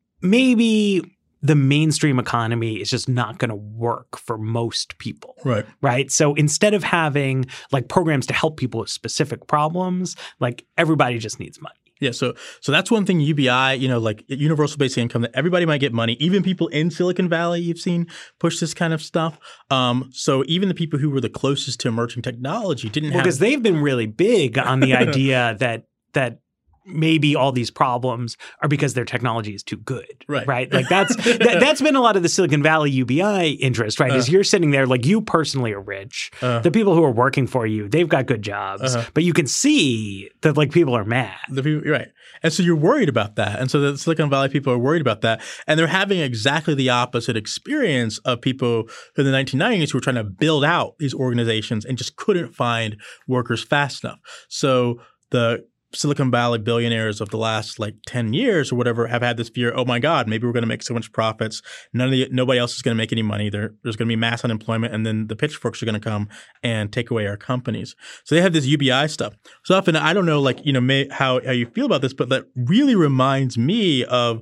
maybe the mainstream economy is just not going to work for most people. Right. Right. So instead of having like programs to help people with specific problems, like everybody just needs money. Yeah, so so that's one thing U B I, you know, like universal basic income, that everybody might get money. Even people in Silicon Valley you've seen push this kind of stuff. Um, so even the people who were the closest to emerging technology didn't well, have – because they've been really big on the idea that that – maybe all these problems are because their technology is too good, right? Right? Like that's that, that's been a lot of the Silicon Valley U B I interest, right? Uh, is you're sitting there like you personally are rich. Uh, the people who are working for you, they've got good jobs, uh-huh. but you can see that like people are mad. The people, right? And so you're worried about that, and so the Silicon Valley people are worried about that, and they're having exactly the opposite experience of people in the nineteen nineties who were trying to build out these organizations and just couldn't find workers fast enough. So the Silicon Valley billionaires of the last like ten years or whatever have had this fear, oh my God, maybe we're going to make so much profits. None of the, nobody else is going to make any money. There, there's going to be mass unemployment, and then the pitchforks are going to come and take away our companies. So they have this U B I stuff. So often, I don't know, like, you know, may, how, how you feel about this, but that really reminds me of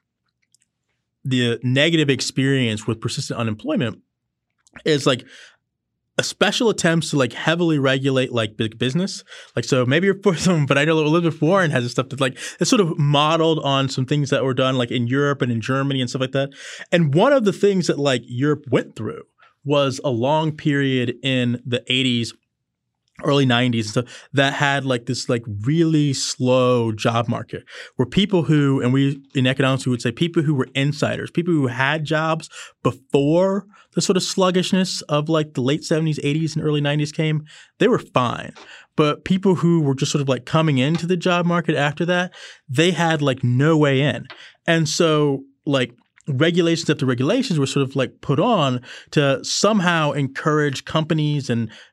the negative experience with persistent unemployment is like special attempts to like heavily regulate like big business. Like, so maybe you're for some, but I know Elizabeth Warren has this stuff that like it's sort of modeled on some things that were done like in Europe and in Germany and stuff like that. And one of the things that like Europe went through was a long period in the eighties, early nineties and stuff that had like this like really slow job market where people who, and we in economics we would say people who were insiders, people who had jobs before the sort of sluggishness of like the late seventies, eighties and early nineties came, they were fine. But people who were just sort of like coming into the job market after that, they had like no way in. And so like regulations after regulations were sort of like put on to somehow encourage companies and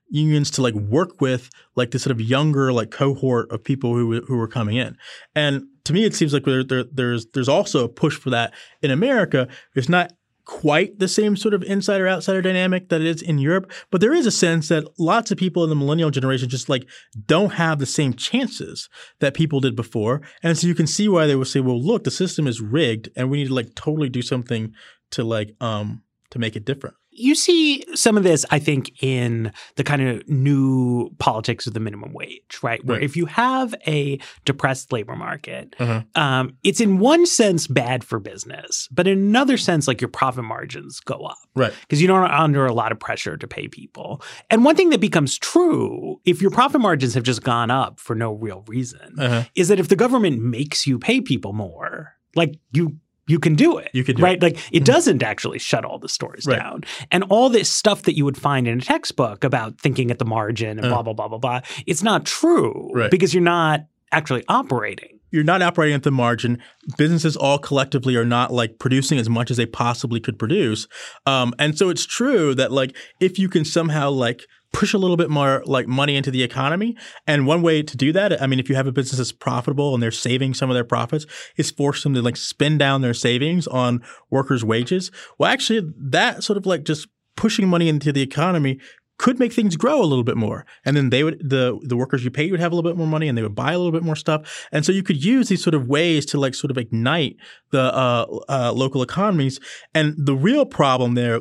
unions to like work with like this sort of younger like cohort of people who who were coming in. And to me, it seems like there, there, there's there's also a push for that in America. It's not quite the same sort of insider-outsider dynamic that it is in Europe, but there is a sense that lots of people in the millennial generation just like don't have the same chances that people did before. And so you can see why they would say, well, look, the system is rigged and we need to like totally do something to like um to make it different. You see some of this, I think, in the kind of new politics of the minimum wage, right? Where Right. if you have a depressed labor market, Uh-huh. um, it's in one sense bad for business, but in another sense, like your profit margins go up. Right. Because you don't under a lot of pressure to pay people. And one thing that becomes true, if your profit margins have just gone up for no real reason, Uh-huh. is that if the government makes you pay people more, like you you can do it. You can do right? it. Like it doesn't actually shut all the stores Right. down. And all this stuff that you would find in a textbook about thinking at the margin and Uh. blah, blah, blah, blah, blah, it's not true Right. because you're not actually operating. You're not operating at the margin. Businesses all collectively are not like producing as much as they possibly could produce. Um, and so it's true that like if you can somehow like push a little bit more like money into the economy, and one way to do that, I mean, if you have a business that's profitable and they're saving some of their profits, is force them to like spend down their savings on workers' wages. Well, actually, that sort of like just pushing money into the economy could make things grow a little bit more. And then they would the the workers you pay would have a little bit more money and they would buy a little bit more stuff. And so you could use these sort of ways to like sort of ignite the uh, uh, local economies. And the real problem there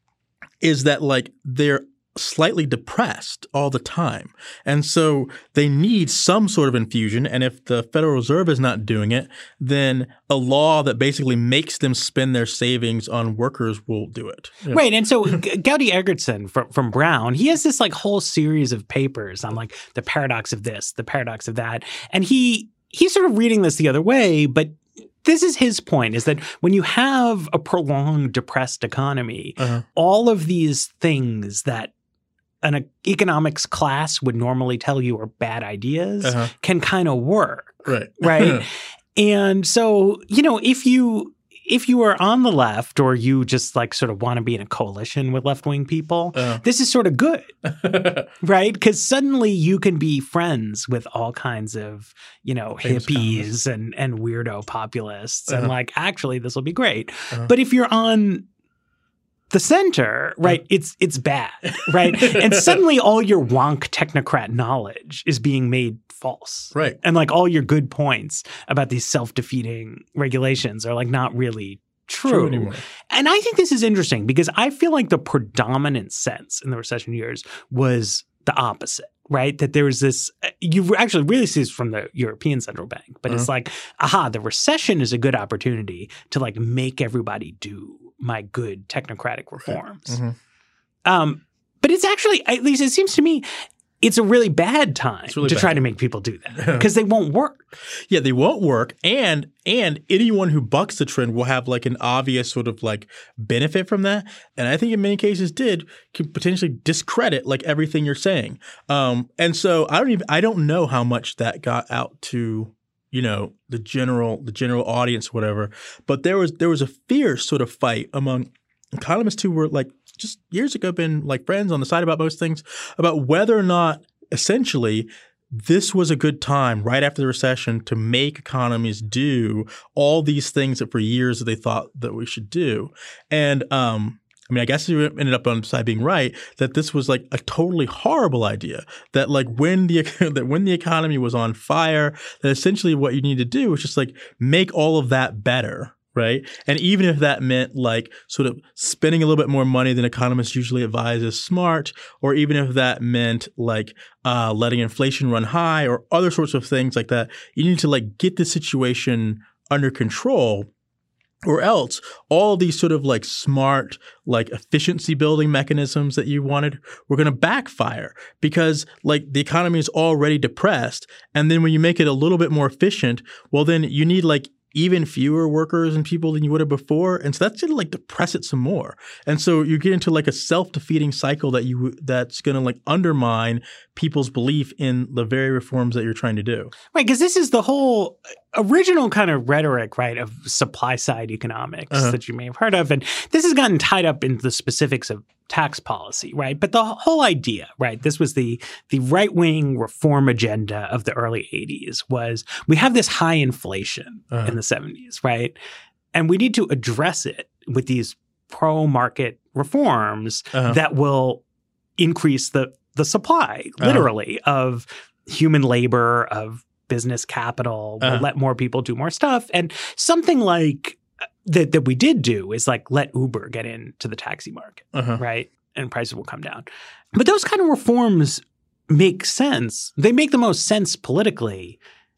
is that like they're slightly depressed all the time. And so they need some sort of infusion. And if the Federal Reserve is not doing it, then a law that basically makes them spend their savings on workers will do it. Yeah. Right. And so G- Gowdy Egerton from, from Brown, he has this like whole series of papers on like the paradox of this, the paradox of that. And he he's sort of reading this the other way, but this is his point, is that when you have a prolonged depressed economy, Uh-huh. all of these things that an economics class would normally tell you are bad ideas Uh-huh. can kind of work. Right. Right. And so, you know, if you if you are on the left or you just like sort of want to be in a coalition with left-wing people, Uh-huh. this is sort of good, right? Because suddenly you can be friends with all kinds of, you know, Famous hippies and, and weirdo populists. And Uh-huh. like, actually, this will be great. Uh-huh. But if you're on the center, right, it's it's bad, right? And suddenly all your wonk technocrat knowledge is being made false. Right. And like all your good points about these self-defeating regulations are like not really true. True anymore. And I think this is interesting because I feel like the predominant sense in the recession years was the opposite, right? That there was this, you actually really see this from the European Central Bank, but it's like, aha, the recession is a good opportunity to like make everybody do my good technocratic reforms. Mhm. Um, but it's actually, at least it seems to me, it's a really bad time really to bad. try to make people do that because they won't work. Yeah, they won't work. And and anyone who bucks the trend will have like an obvious sort of like benefit from that. And I think in many cases did could potentially discredit like everything you're saying. Um, and so I don't even I don't know how much that got out to, you know, the general the general audience, whatever. But there was there was a fierce sort of fight among economists who were like just years ago been like friends on the side about most things about whether or not essentially this was a good time right after the recession to make economies do all these things that for years that they thought that we should do. And um, I mean, I guess we ended up on the side being right that this was like a totally horrible idea. That like when the that when the economy was on fire, that essentially what you need to do was just like make all of that better. Right. And even if that meant like sort of spending a little bit more money than economists usually advise is smart, or even if that meant like uh, letting inflation run high or other sorts of things like that, you need to like get the situation under control. Or else all these sort of like smart, like efficiency building mechanisms that you wanted were going to backfire because like the economy is already depressed. And then when you make it a little bit more efficient, well, then you need like even fewer workers and people than you would have before. And so that's going to like depress it some more. And so you get into like a self-defeating cycle that you that's going to like undermine people's belief in the very reforms that you're trying to do. Right, because this is the whole original kind of rhetoric, right, of supply side economics uh-huh. that you may have heard of. And this has gotten tied up into the specifics of tax policy, right? But the whole idea, right, this was the the right-wing reform agenda of the early eighties was we have this high inflation uh-huh. in the seventies, right? And we need to address it with these pro-market reforms uh-huh. that will increase the the supply, literally, uh-huh. of human labor, of business capital, uh-huh. will let more people do more stuff. And something like that that we did do is like let Uber get into the taxi market, uh-huh. right? And prices will come down. But those kind of reforms make sense. They make the most sense politically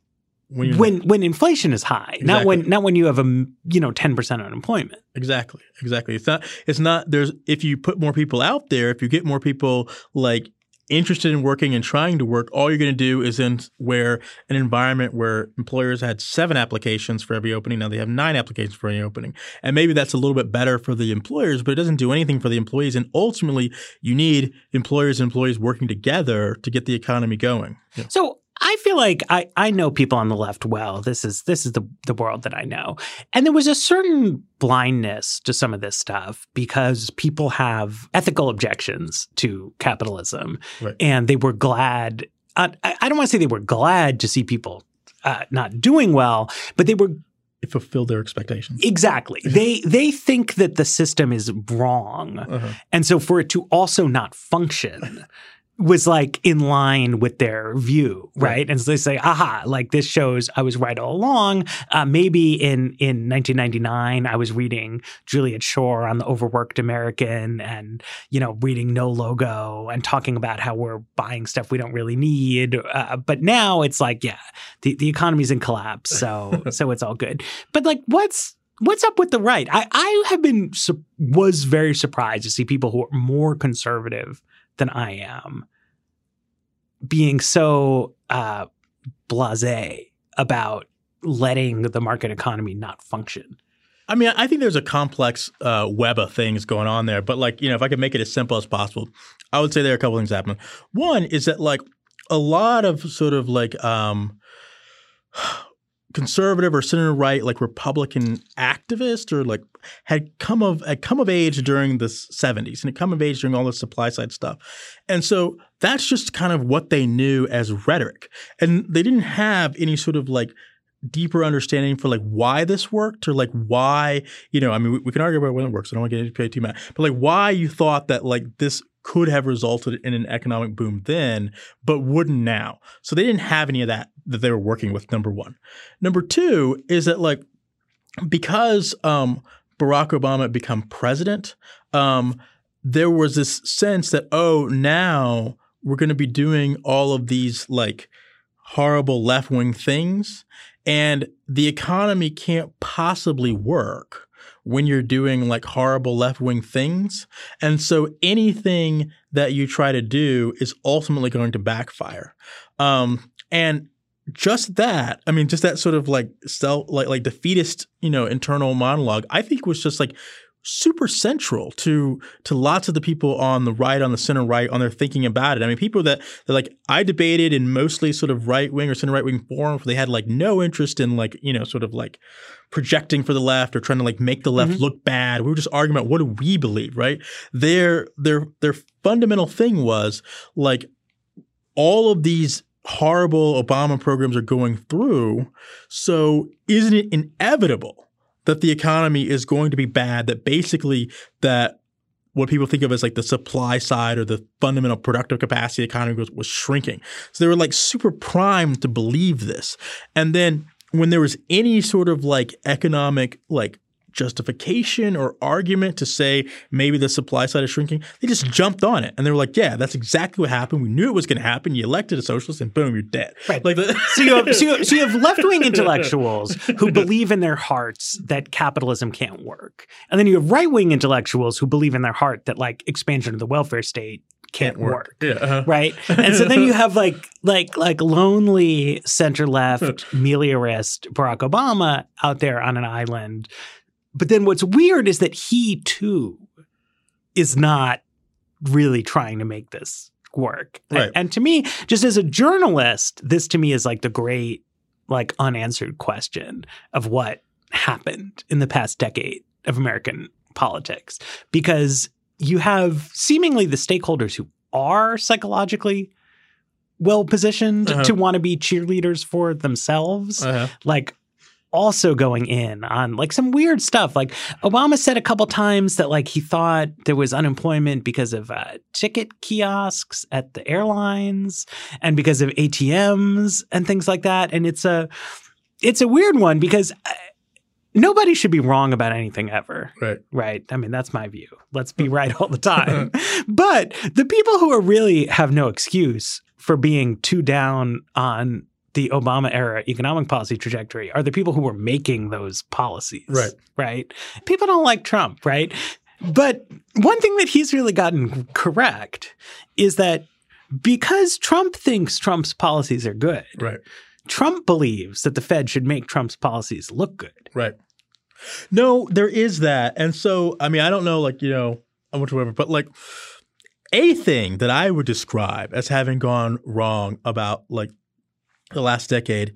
when when, when inflation is high, exactly. not when not when you have a you know ten percent unemployment. Exactly, exactly. It's not. It's not. There's if you put more people out there, if you get more people like interested in working and trying to work, all you're going to do is in where an environment where employers had seven applications for every opening, now they have nine applications for any opening. And maybe that's a little bit better for the employers, but it doesn't do anything for the employees. And ultimately, you need employers and employees working together to get the economy going. Yeah. So I feel like I, I know people on the left well. This is this is the, the world that I know. And there was a certain blindness to some of this stuff because people have ethical objections to capitalism. Right. And they were glad uh, – I, I don't want to say they were glad to see people uh, not doing well, but they were – It fulfilled their expectations. Exactly. they they think that the system is wrong. Uh-huh. And so for it to also not function – was like in line with their view, right? right? And so they say, aha, like this shows I was right all along. Uh, maybe in, in nineteen ninety-nine, I was reading Juliet Schor on the Overworked American and, you know, reading No Logo and talking about how we're buying stuff we don't really need. Uh, but now it's like, yeah, the, the economy's in collapse, so so it's all good. But like what's What's up with the right? I, I have been was very surprised to see people who are more conservative than I am being so uh, blasé about letting the market economy not function. I mean, I think there's a complex uh, web of things going on there. But like, you know, if I could make it as simple as possible, I would say there are a couple things happening. One is that like a lot of sort of like um, – conservative or center right, like Republican activists, or like had come of had come of age during the seventies and had come of age during all the supply side stuff, and so that's just kind of what they knew as rhetoric, and they didn't have any sort of like deeper understanding for like why this worked or like why you know I mean we, we can argue about when it works. I don't want to get into it too much, but like why you thought that like this could have resulted in an economic boom then, but wouldn't now. So they didn't have any of that that they were working with, number one. Number two is that like because um, Barack Obama had become president, um, there was this sense that, oh, now we're going to be doing all of these like horrible left-wing things, and the economy can't possibly work when you're doing like horrible left-wing things. And so anything that you try to do is ultimately going to backfire. Um, and just that, I mean, just that sort of like self, like like defeatist, you know, internal monologue, I think was just like super central to to lots of the people on the right, on the center right, on their thinking about it. I mean, people that, that like I debated in mostly sort of right wing or center right wing forums, they had like no interest in like, you know, sort of like projecting for the left or trying to like make the left mm-hmm. look bad. We were just arguing about what do we believe, right? Their their their fundamental thing was like all of these horrible Obama programs are going through. So isn't it inevitable that the economy is going to be bad, that basically that what people think of as like the supply side or the fundamental productive capacity of the economy was, was shrinking. So they were like super primed to believe this. And then when there was any sort of like economic like justification or argument to say maybe the supply side is shrinking, they just jumped on it. And they were like, yeah, that's exactly what happened. We knew it was going to happen. You elected a socialist and boom, you're dead. Right. Like the- so, you have, so, you, so you have left-wing intellectuals who believe in their hearts that capitalism can't work. And then you have right-wing intellectuals who believe in their heart that like expansion of the welfare state can't, can't work. work. Yeah, uh-huh. Right. And so then you have like like like lonely center-left meliorist Barack Obama out there on an island. But then what's weird is that he, too, is not really trying to make this work. Right. And, and to me, just as a journalist, this to me is like the great like unanswered question of what happened in the past decade of American politics, because you have seemingly the stakeholders who are psychologically well positioned uh-huh. to want to be cheerleaders for themselves, uh-huh. like also going in on like some weird stuff. Like Obama said a couple times that like he thought there was unemployment because of uh, ticket kiosks at the airlines and because of A T Ms and things like that. And it's a it's a weird one because nobody should be wrong about anything ever. Right. Right. I mean, that's my view. Let's be right all the time. But the people who are really have no excuse for being too down on the Obama era economic policy trajectory are the people who were making those policies. Right. Right. People don't like Trump. Right. But one thing that he's really gotten correct is that because Trump thinks Trump's policies are good. Right. Trump believes that the Fed should make Trump's policies look good. Right. No, there is that. And so, I mean, I don't know, like, you know, how much whatever, but like a thing that I would describe as having gone wrong about like the last decade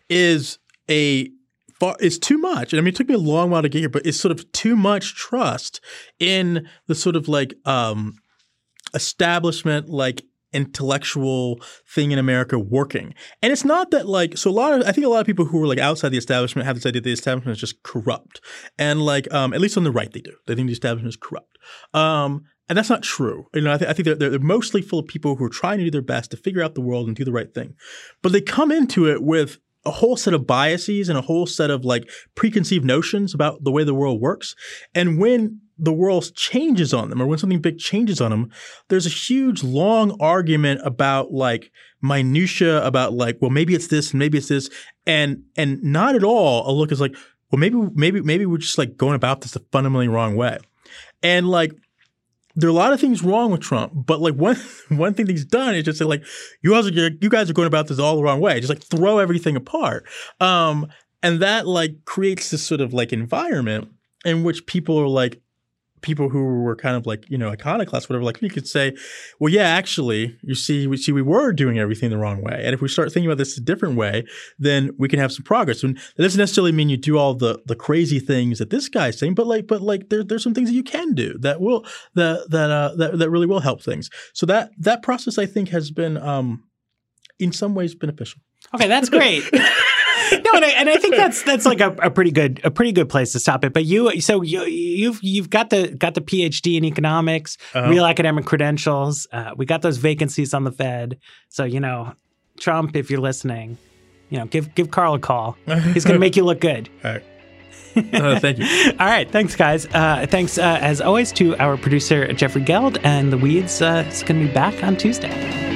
is a far is too much. And I mean, it took me a long while to get here, but it's sort of too much trust in the sort of like um, establishment, like intellectual thing in America working. And it's not that like, so a lot of, I think a lot of people who are like outside the establishment have this idea that the establishment is just corrupt. And like, um, at least on the right they do. They think the establishment is corrupt. Um, and that's not true. You know, I, th- I think they're, they're mostly full of people who are trying to do their best to figure out the world and do the right thing. But they come into it with a whole set of biases and a whole set of like preconceived notions about the way the world works. And when the world changes on them or when something big changes on them, there's a huge long argument about like minutia about like, well, maybe it's this and maybe it's this. And and not at all a look is like, well, maybe maybe maybe we're just like going about this the fundamentally wrong way. And like there are a lot of things wrong with Trump, but like one one thing that he's done is just say like, you guys are you guys are going about this all the wrong way. Just like throw everything apart. Um, and that like creates this sort of like environment in which people are like, people who were kind of like, you know, iconoclasts, whatever, like you could say, well, yeah, actually, you see, we see we were doing everything the wrong way. And if we start thinking about this a different way, then we can have some progress. And that doesn't necessarily mean you do all the the crazy things that this guy's saying, but like, but like there, there's some things that you can do that will that that uh that, that really will help things. So that that process, I think, has been um in some ways beneficial. Okay, that's great. No, and I, and I think that's that's like a, a pretty good a pretty good place to stop it. But you, so you you've you've got the got the P H D in economics, uh-huh. real academic credentials. Uh, we got those vacancies on the Fed. So you know, Trump, if you're listening, you know, give give Carl a call. He's going to make you look good. All right. Uh, thank you. All right, thanks, guys. Uh, thanks uh, as always to our producer Jeffrey Geld, and The Weeds uh, is going to be back on Tuesday.